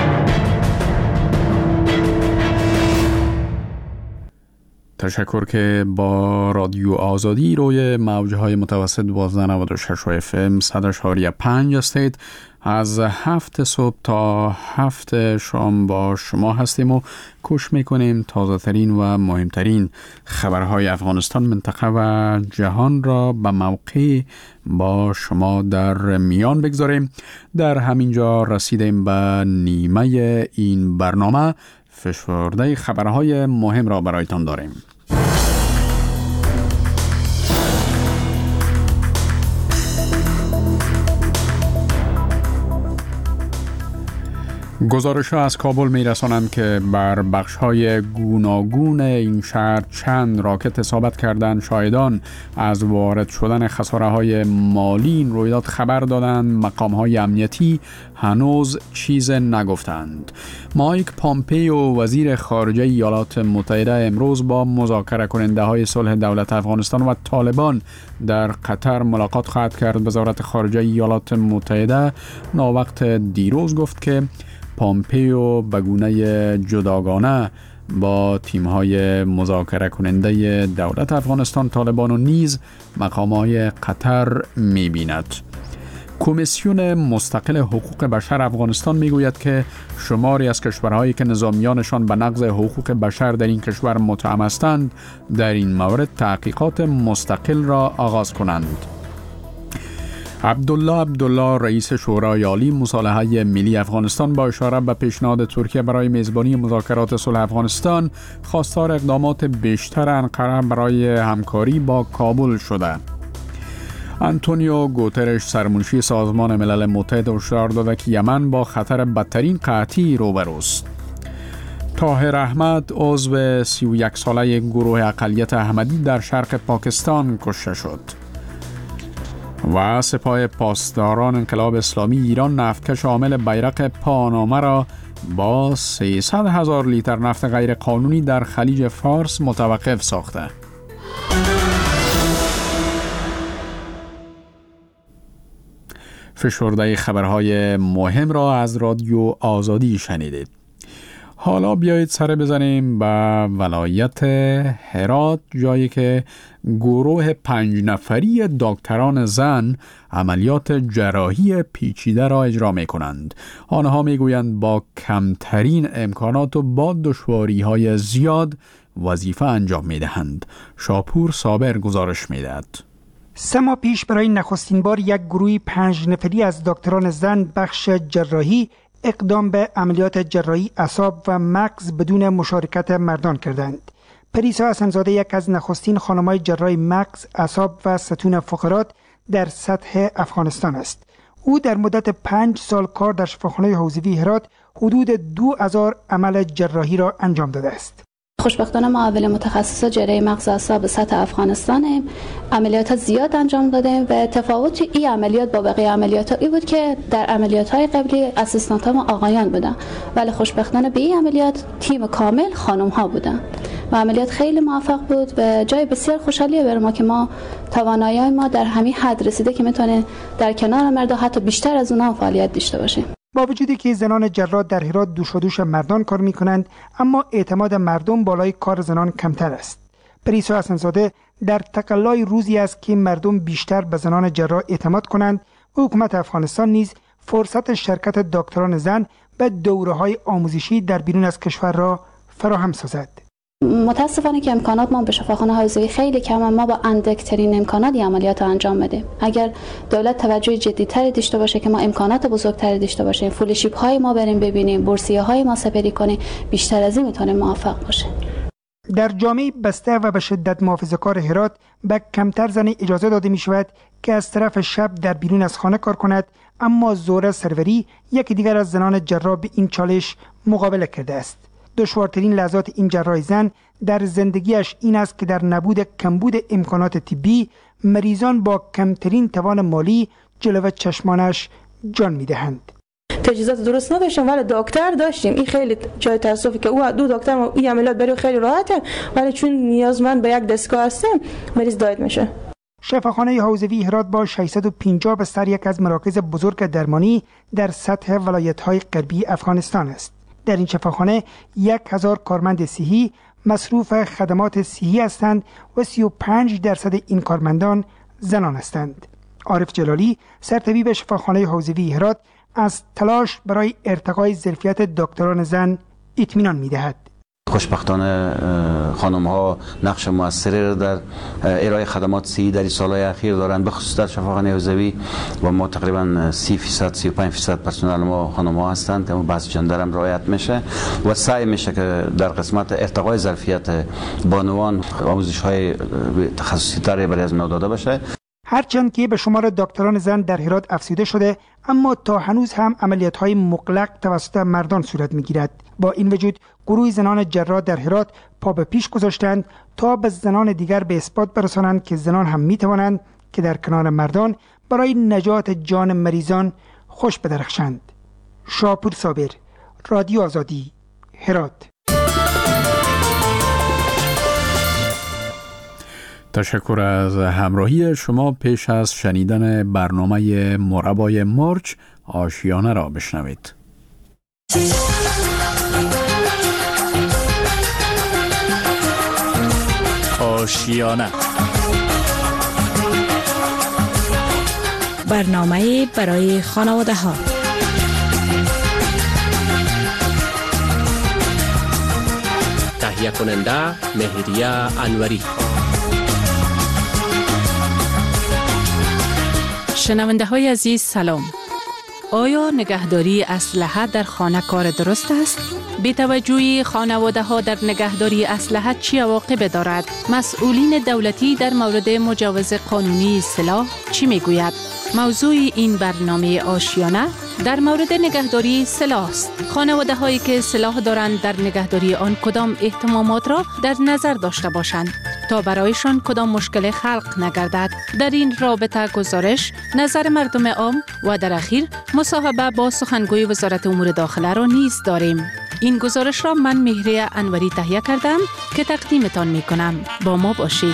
تشکر که با رادیو آزادی روی موجهای متوسط دوازده نود و شش و اف ام صد و یک و پنج هستید. از هفت صبح تا هفت شام با شما هستیم و کوشش میکنیم تازه ترین و مهمترین خبرهای افغانستان، منطقه و جهان را به موقع با شما در میان بگذاریم. در همینجا رسیدیم به نیمه این برنامه. فشرده خبرهای مهم را برایتان داریم. گزارش‌ها از کابل می‌رسانند که بر بخش‌های گوناگون این شهر چند راکت اصابت کردند. شاهدان از وارد شدن خساره‌های مالی این رویداد خبر دادند. مقام‌های امنیتی هنوز چیز نگفتند. مایک پامپیو وزیر خارجه ایالات متحده امروز با مذاکره کننده‌های صلح دولت افغانستان و طالبان در قطر ملاقات خواهد کرد. وزارت خارجه ایالات متحده ناوقت دیروز گفت که پامپیو به گونه جداگانه با تیم‌های مذاکره کننده دولت افغانستان، طالبان و نیز مقام‌های قطر می‌بیند. کمیسیون مستقل حقوق بشر افغانستان میگوید که شماری از کشورهایی که نظامیانشان به نقض حقوق بشر در این کشور متهم هستند در این مورد تحقیقات مستقل را آغاز کنند. عبدالله عبدالله رئیس شورای عالی مصالحه ملی افغانستان با اشاره به پیشنهاد ترکیه برای میزبانی مذاکرات صلح افغانستان خواستار اقدامات بیشتر انقره برای همکاری با کابل شده. آنتونیو گوترش سرمنشی سازمان ملل متحد هشدار داده که یمن با خطر بدترین قحطی روبروست. طاهر احمد عضو سی و یک ساله گروه اقلیت احمدی در شرق پاکستان کشته شد. و سپاه پاسداران انقلاب اسلامی ایران نفتکش عامل بیرق پانامه را با سیصد هزار لیتر نفت غیر قانونی در خلیج فارس متوقف ساخته. فشرده خبرهای مهم را از رادیو آزادی شنیدید. حالا بیایید سر بزنیم به ولایت هرات، جایی که گروه پنج نفری دکتران زن عملیات جراحی پیچیده را اجرا می کنند. آنها می گویند با کمترین امکانات و با دشواری های زیاد وظیفه انجام می دهند. شاپور صابر گزارش می دهد. سه ماه پیش برای نخستین بار یک گروه پنج نفری از دکتران زن بخش جراحی اقدام به عملیات جراحی اعصاب و مغز بدون مشارکت مردان کردند. پریسا حسن‌زاده یک از نخستین خانم‌های جراح مغز، اعصاب و ستون فقرات در سطح افغانستان است. او در مدت پنج سال کار در شفاخانه حوزوی هرات حدود دو هزار عمل جراحی را انجام داده است. خوشبختانه ما اول متخصص جراحی مغز و اعصاب سطح افغانستانیم. عملیات زیاد انجام دادیم و تفاوت این عملیات با بقیه عملیات ای بود که در عملیات های قبلی اسیستانت ها آقایان بودن، ولی خوشبختانه به این عملیات تیم کامل خانم ها بودن و عملیات خیلی موفق بود و جای بسیار خوشحالیه برای ما که ما توانایی ما در همین حد رسیده که میتونه در کنار مردا حتی بیشتر از اونها فعالیت داشته باشیم. با وجودی که زنان جراح در هرات دوش و دوش مردان کار می کنند، اما اعتماد مردم بالای کار زنان کمتر است. پریسا حسن‌زاده در تقلای روزی است که مردم بیشتر به زنان جراح اعتماد کنند و حکومت افغانستان نیز فرصت شرکت دکتران زن به دوره‌های آموزشی در بیرون از کشور را فراهم سازد. متاسفانه که امکانات ما به شفاخانه حوزوی خیلی کمه. ما با اندکترین امکانات این عملیات رو انجام بدیم. اگر دولت توجه جدی‌تری داشته باشه که ما امکانات بزرگتری داشته باشیم، فولشیپ های ما بریم ببینیم، بورسیه های ما سپری کنیم، بیشتر از این میتونه موفق باشه. در جامعه بسته و به شدت محافظه‌کار هرات به کمتر زن اجازه داده می شود که از طرف شب در بیرون از خانه کار کند، اما زهره سروری یکی دیگر از زنان جراح به این چالش مقابله کرده است. دشوارترین لحظات این جراح زن در زندگیش این است که در نبود کمبود امکانات طبی مریضان با کمترین توان مالی جلو چشمانش جان می‌دهند. تجهیزات درست نداشتیم ولی دکتر داشتیم. این خیلی جای تاسفی که او دو دکتر ما این عملیات برای خیلی راحته، ولی چون نیازمند به یک دستگاه هستیم مریض داید میشه. شفاخانه حوزوی هرات با ششصد و پنجاه بستر یک از مراکز بزرگ درمانی در سطح ولایت‌های غربی افغانستان است. در این شفاخانه یک هزار کارمند صحی مصروف خدمات صحی هستند و سی و پنج درصد این کارمندان زنان هستند. عارف جلالی سرطبیب شفاخانه حوزوی هرات از تلاش برای ارتقای ظرفیت دکتران زن اطمینان می‌دهد. خوشبختانه خانم ها نقش موثری را در ارائه خدمات صحی در سالهای اخیر دارند، به خصوص در شفاخانه حوزوی و ما تقریبا سی درصد سی و پنج درصد پرسنل ما خانم ها هستند که بحث جندر هم رعایت میشه و سعی میشه که در قسمت ارتقای ظرفیت بانوان آموزش های تخصصی تری برای از داده بشه. هرچند که به شمار دکتران زن در هرات افزوده شده، اما تا هنوز هم عملیات‌های مغلق توسط مردان صورت می‌گیرد. با این وجود گروه زنان جراح در هرات پا به پیش گذاشتند تا به زنان دیگر به اثبات برسانند که زنان هم می‌توانند که در کنار مردان برای نجات جان مریضان خوش بدرخشند. شاپور صابر، رادیو آزادی، هرات. تشکر از همراهی شما. پیش از شنیدن برنامه مربای مرج، آشیانه را بشنوید. آشیانه، برنامه برای خانواده ها. تهیه کننده مهریه انوری. شنونده های عزیز سلام. آیا نگهداری اسلحه در خانه کار درست است؟ بی توجهی خانواده ها در نگهداری اسلحه چی عواقب دارد؟ مسئولین دولتی در مورد مجوز قانونی سلاح چی میگوید؟ موضوع این برنامه آشیانه در مورد نگهداری سلاح است. خانواده هایی که سلاح دارند در نگهداری آن کدام اهتمامات را در نظر داشته باشند تا برایشان کدام مشکل خلق نگردد. در این رابطه گزارش، نظر مردم عام و در اخیر مصاحبه با سخنگوی وزارت امور داخله را نیز داریم. این گزارش را من مهریه انوری تهیه کردم که تقدیمتان می کنم. با ما باشید.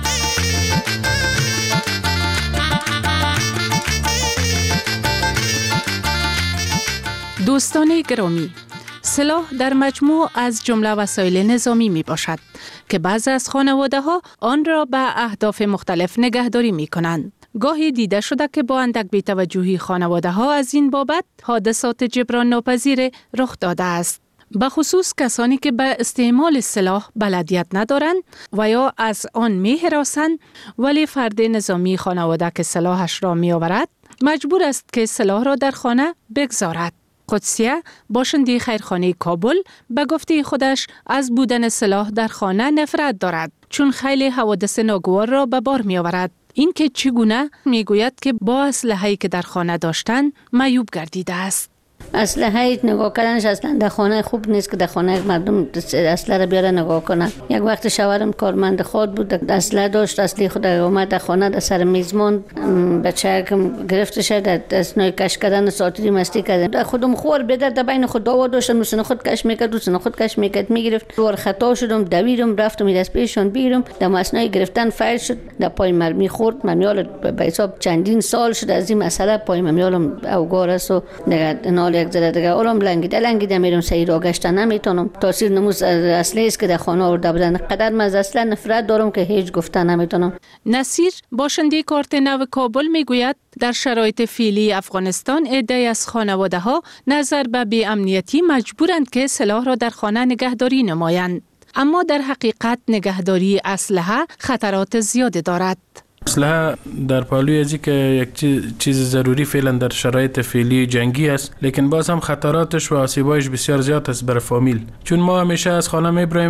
دوستان گرامی، سلاح در مجموع از جمله وسایل نظامی می باشد که بعضی از خانواده ها آن را به اهداف مختلف نگهداری می کنند. گاهی دیده شده که با اندک بی‌توجهی خانواده ها از این بابت حادثات جبران ناپذیر رخ داده است. به خصوص کسانی که به استعمال سلاح بلدیت ندارند و یا از آن می هراسند، ولی فرد نظامی خانواده که سلاحش را می آورد مجبور است که سلاح را در خانه بگذارد. قدسیه، باشنده خیرخانه کابل، به گفته خودش از بودن سلاح در خانه نفرت دارد چون خیلی حوادث ناگوار را به بار می آورد. این که چگونه می گوید که با اسلحه‌ای که در خانه داشتن معیوب گردیده است. اسلحه نگاه کردنش اصلا در خانه خوب نیست که در خانه مردم اسلحه را بیاره نگاه کنن. یک وقت شوهرم کارمند خود بود، اسلحه داشت، اسلحه خود اومد در خانه در سر میزمان بچه کم گرفته شد، در اثنای کش کردن ساتری مستی کردن. خودم خور بدر در بین خود دعوا داشتم، سن خود کش میکرد، سن خود کش میکرد میگرفت. دور خطا شدم، دویدم رفتم دست پیشون بیرم، در اثنای گرفتن فایل شد، در پای مرمی خورد. ممیال به حساب چندین سال شد از این مسئله پای ممیالم اوگار است و نگاه یک زده دیگه اولم لنگیده لنگیده میرم سعی را گشتن نمیتونم. تاثیر نموز اصلی است که در خانه آورده بودن. قدر من از اصلا نفرت دارم که هیچ گفتن نمیتونم. نصیر، باشنده کارت نو کابل، میگوید در شرایط فعلی افغانستان عده‌ای از خانواده ها نظر به بی‌امنیتی مجبورند که سلاح را در خانه نگهداری نمایند. اما در حقیقت نگهداری اسلحه خطرات زیادی دارد. اسلحه در پالوی ازی که یک چیز ضروری فعلا در شرایط فعلی جنگی است، لیکن باز هم خطراتش و آسیبایش بسیار زیاد است برای فامیل. چون ما همیشه از خانه میبریم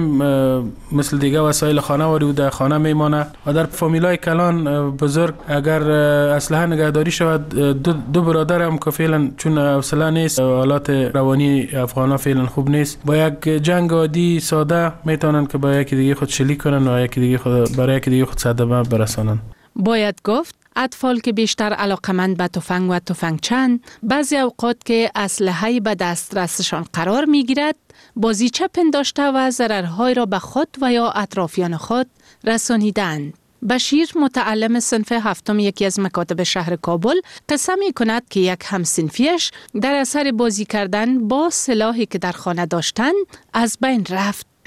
مثل دیگه وسایل خانه واری و در خانه میمانه و در فامیلای کلان بزرگ اگر اسلحه نگهداری شود، دو, دو برادر هم که فعلا چون حوصله نیست، حالات روانی افغانا فعلا خوب نیست، با یک جنگ عادی ساده میتونن که با یکی دیگه خود شلیک کنن و یکی دیگه خود برای یکی دیگه خود صدمه برسانن. باید گفت اطفال که بیشتر علاقمند به تفنگ و تفنگچند، بعضی اوقات که اسلحه‌ای به دسترسشان قرار می‌گیرد، بازیچه پنداشته و ضررهای را به خود و یا اطرافیان خود رسانیدند. بشیر، متعلم صنف هفتم یکی از مکاتب شهر کابل، قصه می کند که یک همصنفیش در اثر بازی کردن با سلاحی که در خانه داشتند از بین رفت.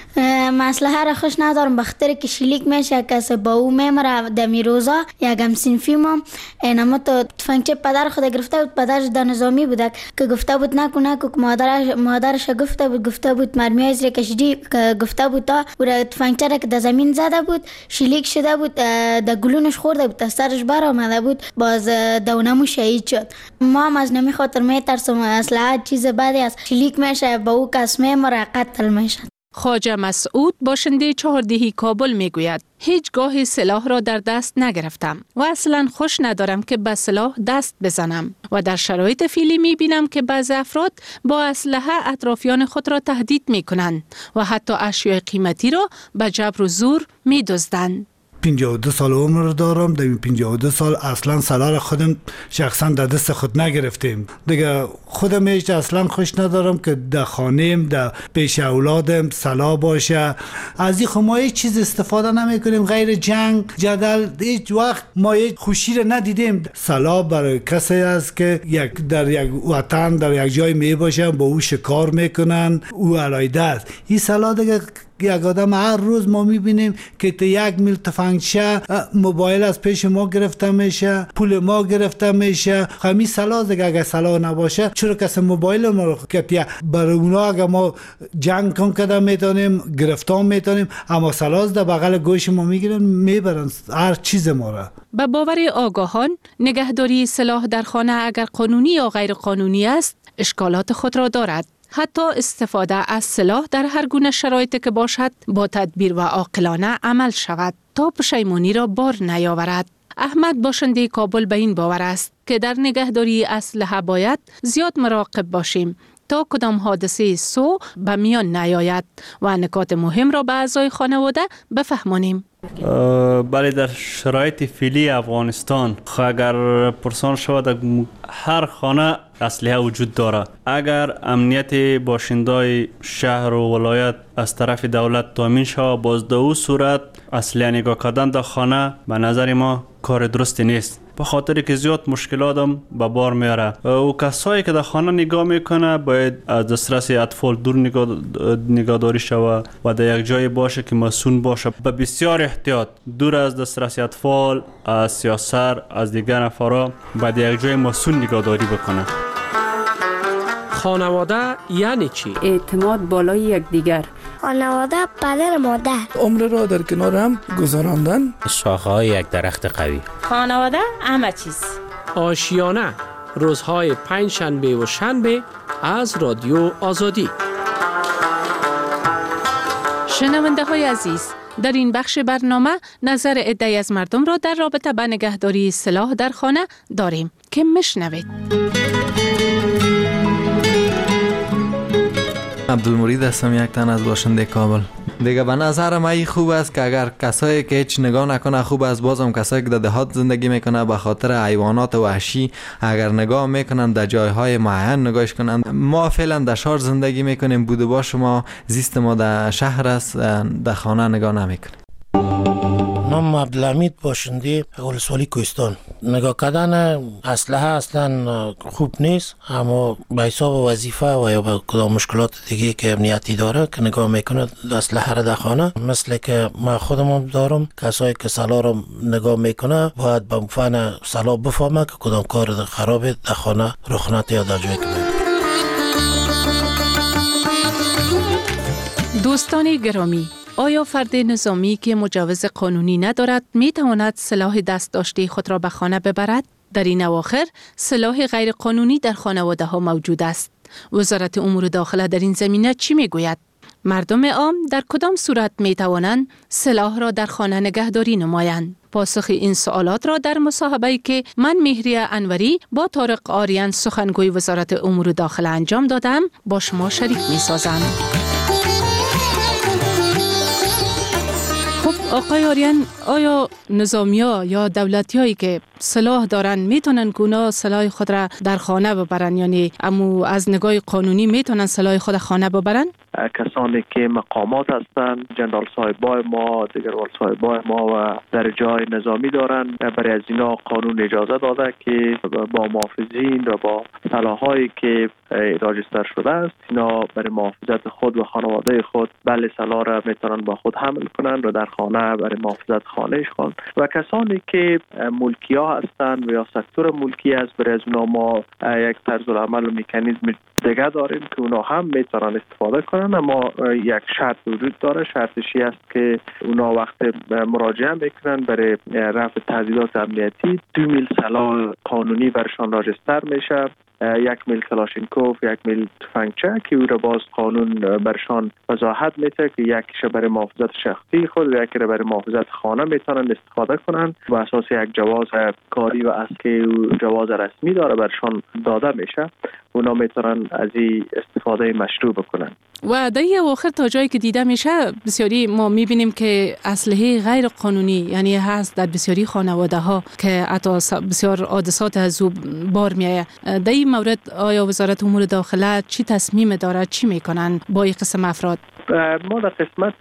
مسلحه را خوش ندارم بخاطر که شلیک میشه کسی با او میمره دمی روزا. یک هم سینفی ما اینما تو تفنگچه پدر خود گرفته بود، پدرش در نظامی بود که گفته بود نکو نکو که مادرش مادرش گفته بود گفته بود مرمی از را کشیدی گفته بود تا او تفنگچه را که در زمین زده بود شلیک شده بود در گلونش خورده بود سرش بر آمده بود باز دونمو شهید شد. ما هم از نمی خاطر میترسم اسلحه چیز بدی است، شلیک میشه با او کس میمره قتل میشه. خواجه مسعود باشنده چهاردهی کابل میگوید هیچگاه سلاح را در دست نگرفتم و اصلا خوش ندارم که به سلاح دست بزنم و در شرایط فعلی میبینم که بعضی افراد با اسلحه اطرافیان خود را تهدید میکنند و حتی اشیاء قیمتی را به جبر و زور میدزدند. پنجاه و دو سال عمر دارم. در این پنجاه و دو سال اصلا سلاح خودم شخصا در دست خود نگرفتیم دیگه. خودم هیچ اصلا خوش ندارم که در خانه‌ام در پیش اولادم سلاح باشه. از این خود ما هیچ چیز استفاده نمی کنیم غیر جنگ جدل. هیچ وقت ما هیچ خوشی را ندیدیم. سلاح برای کسی است که یک در یک وطن در یک جای می باشن با او شکار میکنن، او علیده است. این سلاح دیگه یک آدم هر روز ما میبینیم که تا یک میل تفنگچه موبایل از پیش ما گرفته میشه، پول ما گرفته میشه. همین سلاح دیگه اگه سلاح نباشه چرا کسی موبایل ما رو کتیه؟ برای اونا اگه ما جنگ کن کده میتونیم گرفتار میتونیم، اما سلاح در بغل گوش ما میگیرن میبرن هر چیز ما را. به باور آگاهان نگهداری سلاح در خانه اگر قانونی یا غیر قانونی است اشکالات خود را دارد. حتی استفاده از سلاح در هر گونه شرایطی که باشد با تدبیر و عاقلانه عمل شود تا پشیمانی را بار نیاورد. احمد باشنده کابل به این باور است که در نگهداری اسلحه باید زیاد مراقب باشیم تا کدام حادثه سو به میان نیاید و نکات مهم را به اعضای خانواده بفهمانیم. بله، در شرایط فعلی افغانستان اگر پرسان شود هر خانه اسلحه وجود داره. اگر امنیت باشندای شهر و ولایت از طرف دولت تامین شود باز در او صورت اسلحه نگاه کردن در خانه به نظر ما کار درستی نیست، به خاطر که زیاد مشکلات هم به بار میاره. و کسایی که در خانه نگاه میکنه باید از دسترس اطفال دور نگاه نگهداری شود و در یک جای باشه که مسئول باشه. به بسیار احتیاط دور از دسترس اطفال، از سیاسر، از دیگر افراد و در یک جای مسئول نگهداری بکنه. خانواده یعنی چی؟ اعتماد بالای یکدیگر. خانواده پدر مادر. عمر را در کنار هم گذراندن. شاخه‌های یک درخت قوی. خانواده همه چیز. آشیانه روزهای پنج شنبه و شنبه از رادیو آزادی. شنونده های عزیز، در این بخش برنامه نظر عده‌ای از مردم را در رابطه با نگهداری سلاح در خانه داریم که میشنوید. عبدالمرید هستم، یک تن از باشنده کابل. دیگه به نظرم ای خوب است که اگر کسایی که هیچ نگاه نکنه خوب است، بازم کسایی که در دهات زندگی میکنه به خاطر حیوانات وحشی اگر نگاه میکنن در جایهای معین نگاهش کنن. ما فعلا در شهر زندگی میکنیم، بوده باش ما زیست ما در شهر است، در خانه نگاه نمیکنیم. نام عبدالحمید باشنده ولسوالی کوهستان. نگاه کردن اسلحه اصلا خوب نیست، اما به حساب وظیفه و یا به کدام مشکلات دیگه که امنیتی داره که نگاه میکنه اسلحه را در خانه، مثل که ما خودم هم دارم. کسایی که سلاح را نگاه میکنه باید به فن سلاح بفهمه که کدام کار خرابه در خانه رخ نده یا در جایی که میبینه. دوستان گرامی، آیا فرد نظامی که مجوز قانونی ندارد می تواند سلاح دست داشته خود را به خانه ببرد؟ در این اواخر سلاح غیر قانونی در خانواده ها موجود است. وزارت امور داخله در این زمینه چی می گوید؟ مردم عام در کدام صورت می توانند سلاح را در خانه نگهداری نمایند؟ پاسخ این سوالات را در مصاحبه‌ای که من مهریه انوری با طارق آریان سخنگوی وزارت امور داخله انجام دادم با شما شریک می سازم. آقای آریان، آیا نظامی‌ها یا دولتی‌هایی که سلاح دارن میتونن گونا سلاح خود را در خانه ببرن، یعنی امو از نگاه قانونی میتونن سلاح خود خانه ببرن؟ کسانی که مقامات هستند، جنرال صاحبای ما، دیگر وال صاحبای ما و درجه‌های نظامی دارن، برای از اینا قانون اجازه داده که با محافظین و با سلاحایی که راجستر شده است اینا برای محافظت خود و خانواده خود بله سلاح را میتونن با خود حمل کنن و در خانه برای محافظت خانهش خون. و کسانی که ملکی ها هستند و یا سکتور ملکی است، برای از اونا ما یک طرز العمل و مکانیزم دیگه داریم که اونا هم میتونن استفاده کنن، اما یک شرط وجود داره. شرطش است که اونا وقت مراجعه میکنن برای رفع تهدیدات امنیتی دو میل سلاح قانونی برشان راجستر میشه، یک میل کلاشینکوف، یک میل تفنگچه که او را باز قانون برشان وضاحت میده که یکیش برای محافظت شخصی خود و یکی را برای محافظت خانه میتونن استفاده کنن و اساس یک جواز کاری و اسکی و جواز رسمی داره برشان داده میشه. اونا میتونن از این استفاده مشروع بکنن. و در اواخر تا جایی که دیده میشه بسیاری ما میبینیم که اسلحه غیر قانونی یعنی هست در بسیاری خانواده ها که حتی بسیار حادثات از او بار میایه. در این مورد آیا وزارت امور داخله چی تصمیم داره، چی میکنن با این قسم افراد؟ ما در قسمت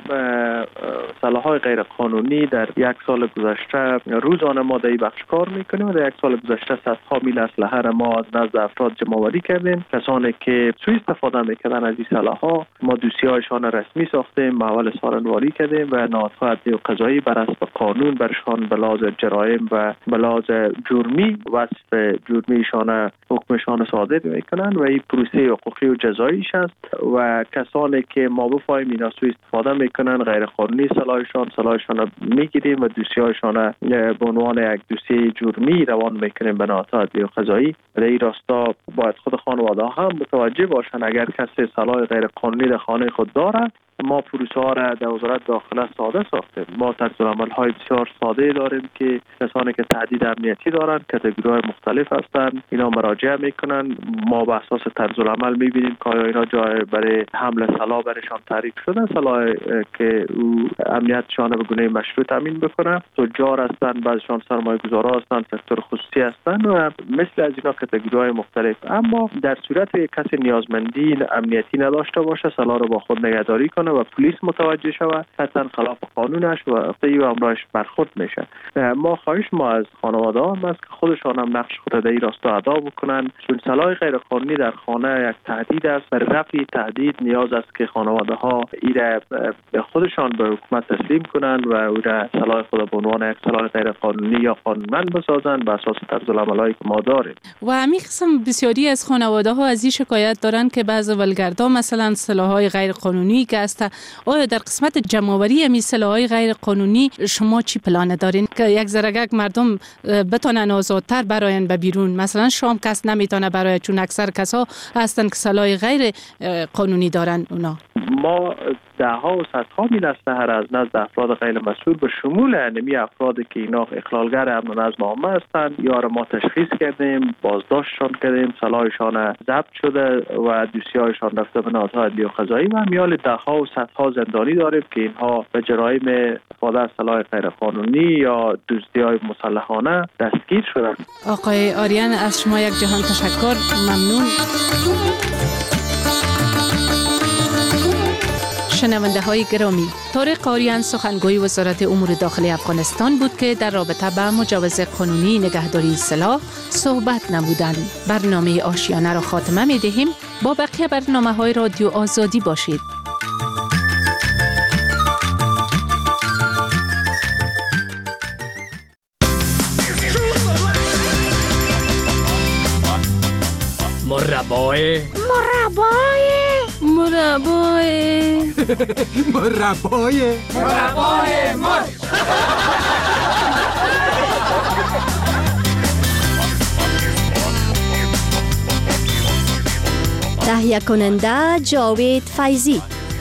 سلاح‌های غیر قانونی در یک سال گذشته روزانه ما در این بخش کار میکنیم و در یک سال گذشته صدها میل اسلحه را ما از نزد افراد جمع آوری کردیم. کسانی که سوء استفاده میکردن از این سلاح‌ها ما دوسیه‌هایشان رسمی ساختیم، محول سارنواری کردیم و نهادهای عدلی و قضایی بر اساس قانون برشان به لحاظ جرایم و به لحاظ جرمی وصف جرمیشان حکمشان صادر میکنن و این پروسه حقوقی و جزاییش است. و کسانی که ما بفهمیم اینا سوء استفاده میکنن غیر قانونی سلاحشان سلاحشان را میگیریم و دوسیه‌هایشان به عنوان یک دوسیه جرمی روان میکنیم به نهادهای عدلی و قضایی. در این راستا باید خود خانواده هم متوجه باشن اگر کسی سلاح غیر قانونی در خانه خود داره. ما پروسه ها را در وزارت داخله ساده ساختیم. ما طرزالعمل های بسیار ساده داریم که کسانی که تهدید امنیتی دارند کاتگوری های مختلف هستند اینا مراجعه میکنن. ما به اساس طرزالعمل میبینیم که آیا اینا جای برای حمل سلاح برشان تعریف شده، سلاح که او امنیتشان به گونه مشروع تامین بکنه. تجار هستند، بعضیشان سرمایه‌گذارا هستند، سکتور خصوصی هستند و مثل از اینا کاتگوری های مختلف. اما در صورت کسی نیازمندی امنیتی نداشته باشه سلاح رو با خود نگهداری کنه و پلیس متوجه شود حتما خلاف قانونش و طی و امرایش برخورد میشه. ما خواهش ما از خانواده هم است که خودشان هم نقش خود در این راستا ادا بکنن، چون سلاح غیر قانونی در خانه یک تهدید است. برای رفع تهدید نیاز است که خانواده ها ایره خودشان به حکومت تسلیم کنن و او را سلاح خود به عنوان یک سلاح غیر قانونی یا قانونمند بسازن به اساس طرزالعملایی که ما داریم. و همین قسم بسیاری از خانواده ها از این شکایت دارن که بعضی ولگردا مثلا سلاح‌های غیر قانونی که است. آیا در قسمت جمع‌آوری همین سلاح‌های غیر قانونی شما چی پلان دارین که یک ذره مردم بتونن آزادتر براین به بیرون؟ مثلا شام کس نمیتونه برای، چون اکثر کسا هستن که سلاح غیر قانونی دارن. اونا ما ده ها و صدها میل اسلحه از نزد افراد غیر مسئول به شمول انمی افرادی که اینا اخلالگر امن و نظم عامه هستند یا را ما تشخیص کردیم، بازداشتشان کردیم، سلاحشان ضبط شده و دوسیه‌هایشان رفته به نهادهای عدلی و قضایی و میال ده ها و صدها زندانی داریم که اینها به جرایم استفاده از سلاح غیر قانونی یا دزدی‌های مسلحانه دستگیر شدند. آقای آریان از شما یک جهان تشکر. ممنون. شنونده های گرامی، طارق آریان سخنگوی وزارت امور داخلی افغانستان بود که در رابطه با مجوز قانونی نگهداری سلاح صحبت نمودند. برنامه آشیانه را خاتمه می دهیم. با بقیه برنامه های رادیو آزادی باشید. مربای مربای مربای مربای مربای مرد. تهیه کننده جاوید فیضی.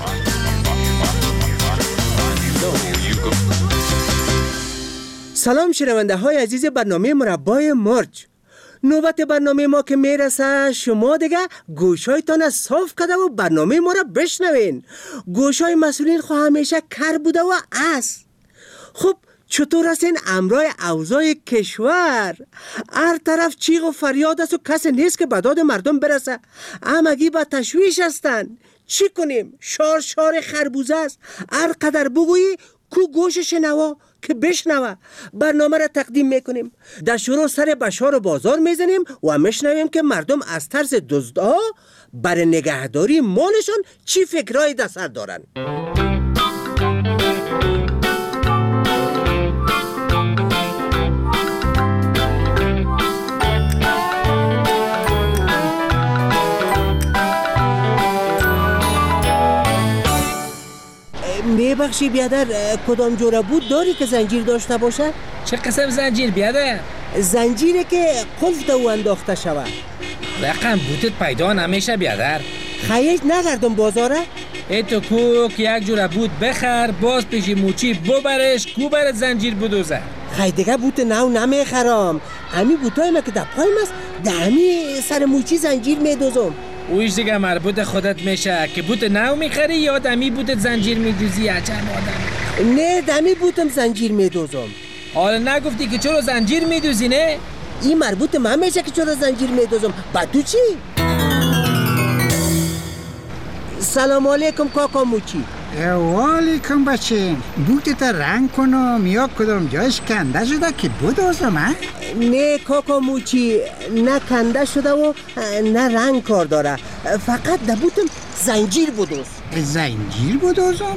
سلام شنونده های عزیز برنامه مربای مرج. نوبت برنامه ما که میرسه، شما دیگه گوشایتان از صاف کرده و برنامه ما را بشنوین. گوشای مسئولین خو همیشه کر بوده و است. خب چطور هستین امرای اوضاع کشور؟ هر طرف چیغ و فریاد است و کسی نیست که به داد مردم برسه. همگی با تشویش هستن. چی کنیم؟ شار شار خربوزه است. هر قدر بگویی کو گوش شنوا که بشنوه. برنامه را تقدیم میکنیم. در شروع سر بشار و بازار میزنیم و میشنویم که مردم از ترس دزدها برای نگهداری مالشون چی فکرهای در سر دارن. میبخشی بیادر، کدام جوره بود داری که زنجیر داشته باشه؟ چه قسم زنجیر بیادر؟ زنجیره که قلف دو انداخته شود. رقم بوتت پیدا نمیشه بیادر. خیش نگردم بازاره؟ ای تو کو که یک جوره بود بخر، باز پیشی موچی ببرش، کو برد زنجیر بدوزه. خیلی دیگه بوت نو نمیخرم. امی بوتای ما که در پایم است، در امی سر موچی زنجیر میدوزم. اویش دیگه مربوط خودت میشه که بوت نو میخری یا دمی بوتت زنجیر میدوزی. عجب آدم. نه دمی بوتم زنجیر میدوزم. حالا نگفتی که چرا زنجیر میدوزی نه؟ این مربوط من میشه که چرا زنجیر میدوزم. بعد تو چی؟ سلام علیکم کاکا موچی. والیکم بچه. بوتت رنگ کنم یا کدام جایش کنده شده که بدوزم ها؟ نه کاکا موچی، نه کنده شده و نه رنگ کار داره. فقط در بوتم زنجیر بدوز. زنجیر بدوزم؟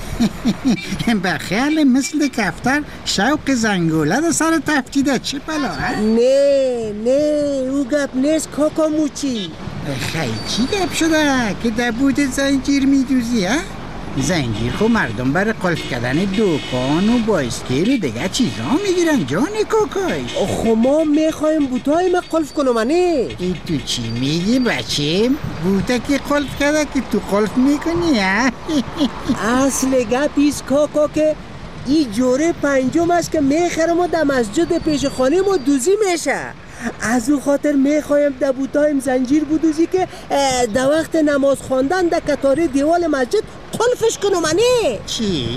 بخیال مثل کفتر شوق زنگوله در سر تفتیده چه بلا ها؟ نه نه او گپ نیست کاکا موچی. خیلی چی گپ شده که در بوت زنجیر میدوزی ها؟ زنجیر خو مردم برای قلف کردن دوکان و بایسکل و دیگه چیزا میگیرن جان کوکای. خب ما میخوایم بوتای ما قلف کنم نه. ای تو چی میگی بچه؟ بوتا که قلف کرده که تو قلف میکنی ها؟ اصل گپیست کاکا که این جوره پنجم است که میخرم و در مسجد پیش خانه ما دوزی میشه. از او خاطر میخوایم در بوتایم زنجیر بدوزی که در وقت نماز خواندن در کتاره دیوال مسجد قلفش کنم نه. چی؟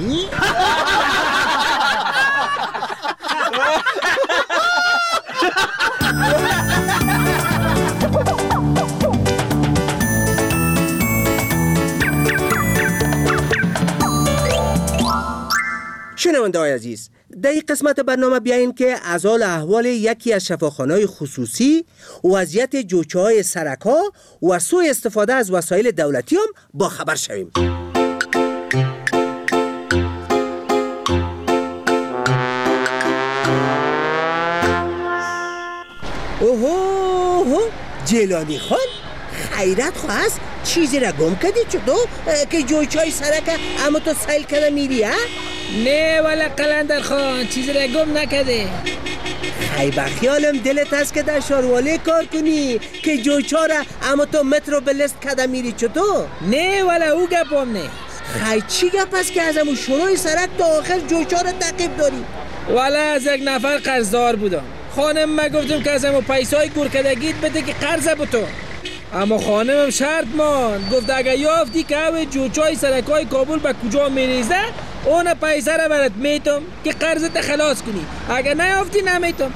شنونده های عزیز، در این قسمت برنامه بیاییم که از حال احوال یکی از شفاخانه‌های خصوصی، وضعیت جوچه های سرک‌ها و سوء استفاده از وسایل دولتی هم با خبر شویم. اوهو جیلانی خان، خیرت خواست چیزی را گم کردی چطور که جوچه های سرک اما تو سیل کرده میری ها؟ نه والا قلندر خان چیزی را گم نکده. خیلی بخیالم دلت هست که در شارواله کار کنی که جوچه را اما تو مترو بلست کرده میری چطور؟ نه والا او گپم نه. خیلی چی گپ هست که از امو شروع سرک تا آخر جوچه را تعقیب داری؟ والا از یک نفر قرضدار بودم. خانم ما گفتم که از امو پیسای گورکدگیت بده که قرضه بتو. اما خانمم شرط ماند، گفت اگه یافتی که او جوچای سرکای کابل به کجا میریزه اون پیسه را برات میتم که قرضت خلاص کنی، اگه نیافتی نمیتم.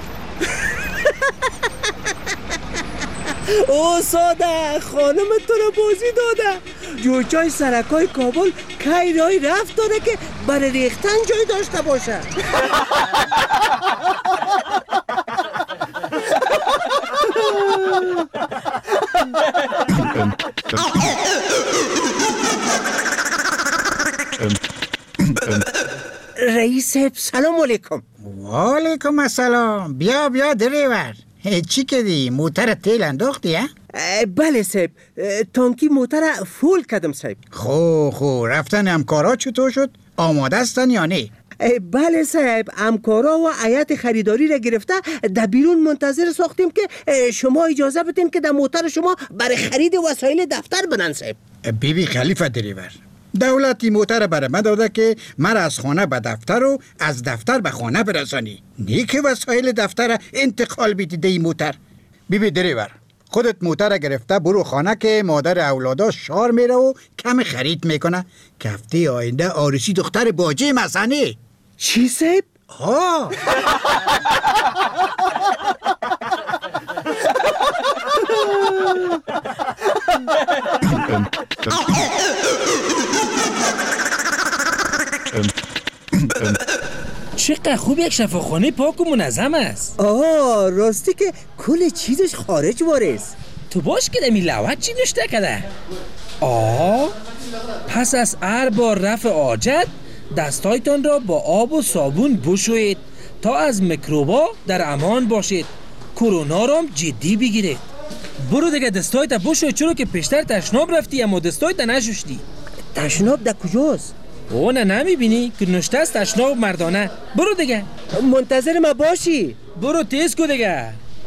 او ساده خانم تو رو بازی داده. جوچای سرکای کابل کی رای رفت داره که برای ریختن جای داشته باشه. رئیس سلام علیکم. و علیکم السلام. بیا بیا دریور. چی کردی؟ موتر تیل انداختی ها؟ بله صاحب، تانکی موتر فول کردم صاحب. خو خو رفتن همکارا چطور شد؟ آماده استن یا نه؟ بله صاحب، همکارا و هیئت خریداری را گرفته در بیرون منتظر ساختیم که شما اجازه بدین که در موتر شما برای خرید وسایل دفتر بنن صاحب. بی بی خلیفه دریور، دولتی موتر برای من داده که من از خانه به دفتر و از دفتر به خانه برسانی، نه که وسایل دفتر انتقال بیدی دی موتر. بی بی دریور، خودت موتر گرفته برو خانه که مادر اولادا شار میره و کم خرید میکنه که هفته آینده آرسی دختر باجه مسنه. چی صاحب؟ ها چقدر خوب یک شفاخانه پاک و منظم است. آه راستی که کل چیزش خارج وارست. تو باش که دمی لوحت چی نشته کده؟ آه پس از هر بار رفع حاجت دستایتان را با آب و صابون بشویید تا از میکروبا در امان باشید. کرونا را جدی بگیرید. برو دیگه دستایت بشوی، چرا که پیشتر تشناب رفتی اما دستایت نشوشتی. تشناب در کجاست؟ او نه نمیبینی که نشته است تشناب مردانه. برو دیگه. منتظر ما باشی. برو تیز کو دیگه.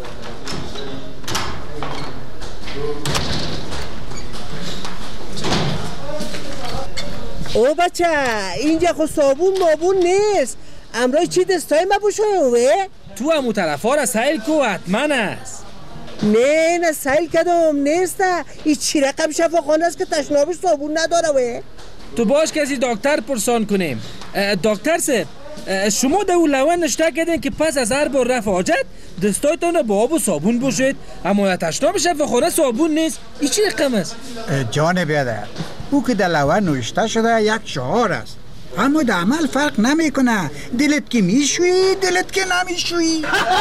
او بچه اینجا خود صابون مابون نیست. امرای چی دستای ما بشوی اوه؟ تو همو طرفا را سیل کو حتما است. نه نه سیل کدام نیست. این چی رقم شفاخانه است که تشنابش صابون نداره وه؟ تو باش که از دکتر پرسان کنیم. دکتر صاحب شما در اون لوحه نشته کردین که پس از هر بار رفع حاجت دستایتان با آب و صابون بشوید، اما تشناب شفاخانه صابون نیست. این چی رقم است؟ جان بیادر او که در لوحه نوشته شده یک شعار است، اما در عمل فرق نمیکنه. دلت که میشویی دلت که نمیشویی.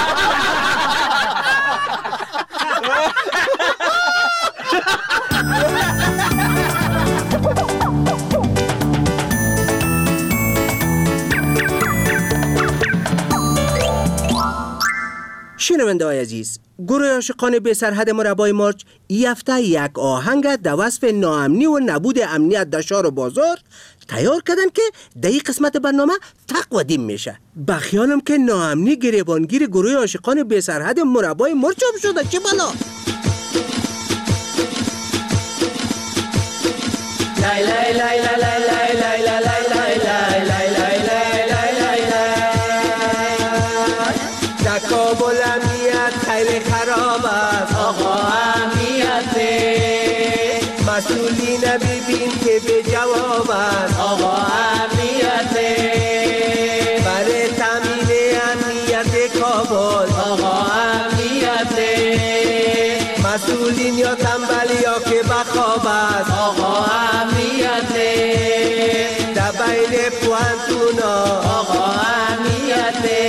شنونده های عزیز، گروه عاشقان بی سرحد مربای مارچ ای هفته یک آهنگ در وصف ناامنی و نبود امنیت در شهر و بازار تیار کردن که در این قسمت برنامه تقدیم میشه. بخیانم که ناامنی گریبانگیر گروه عاشقان بی سرحد مربای مارچ هم شده. چه بلا؟ لای لای لای لای لای لای لای لای لای لای کابل امنیت خیلی خراب است. آقا امنیت مسئولین ببین که به جواب است. آقا امنیت برای تامین امنیت کابل. آقا امنیت مسئولین یا تنبلی یا که بخواب است. آقا امنیت در بین پوانتونا. آقا امنیت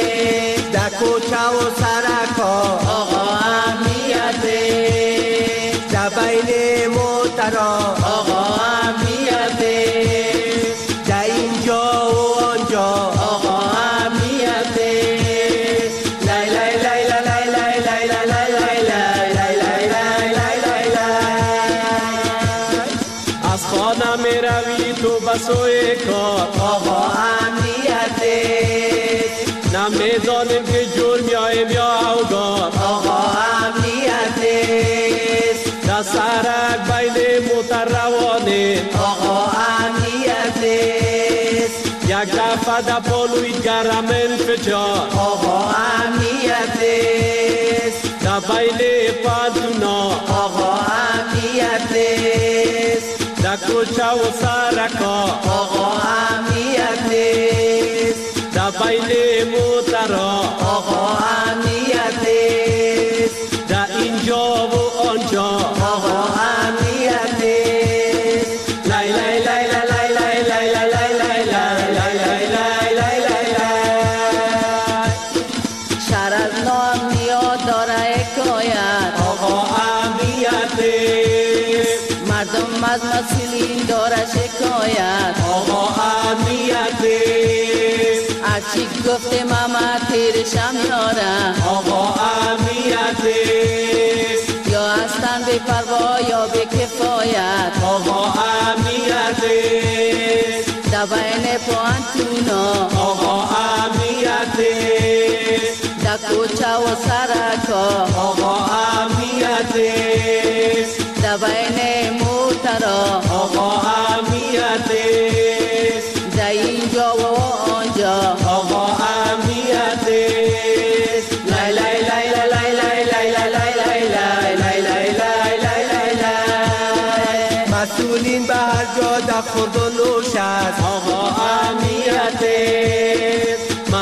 کوچه و سرکا. آقا امنیت در بین موترا. آقا امنیت در اینجا و آنجا. آقا امنیت لای لای لای لای لای لای لای لای لای لای لای لای لای از خانه می روی تو بسوی کار. آقا امنیت نمیدانیم که جرم یاییم یا اوگار. آقا امنیت در سرک بین موتر روانیم. آقا امنیت یک دفعه در پالوی گرم انفجار. آقا امنیت در بین پانتونا. آقا امنیت در کوچه و سرکا. آقا امنیت در بین موترا. آقا امنیت در اینجا و آنجا. آقا امنیت لای لای لای لای لای لای لای لای لای لای لای لای لای لای شهر از ناامنیت داره حکایت. آقا امنیت مردم از مسئولین داره شکایت. آقا امنیت هرچی گفته ماما تیرشم یارم. آقا امنیت یا هستن بی پروا یا بی کفایت. آقا امنیت در بین پوانتونا. آقا امنیت در کوچه و سرکا. آقا امنیت در بین موترا. آقا امنیت در اینجا و آنجا. آقا امنیت لای لای لای لای لای لای لای لای لای لای لای لای لای مسئولین به هر جا در خورد و نوش است. آقا امنیت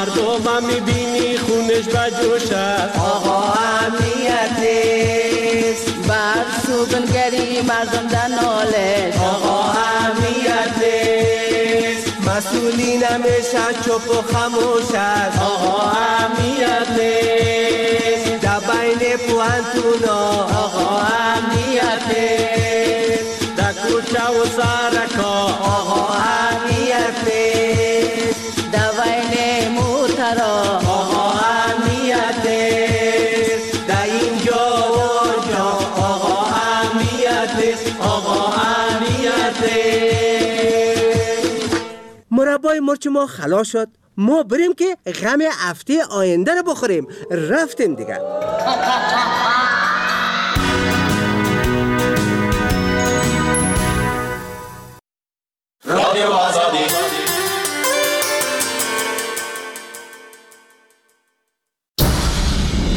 است آقا امنیت نیست. بر سوگنگری مردم در نالش آقا امنیت نیست. مسئولین همیشه چپ و خاموش است آقا امنیت نیست. در بین پوهنتونا آقا امنیت نیست. در کوچه و سرکا آقا امنیت نیست. در بین موترا آقا امنیت نیست. در اینجا و آنجا آقا امنیت نیست. آقا امنیت نیست. مربای مرچ ما خلاص شد. ما بریم که غم هفته آینده رو بخوریم. رفتیم دیگه.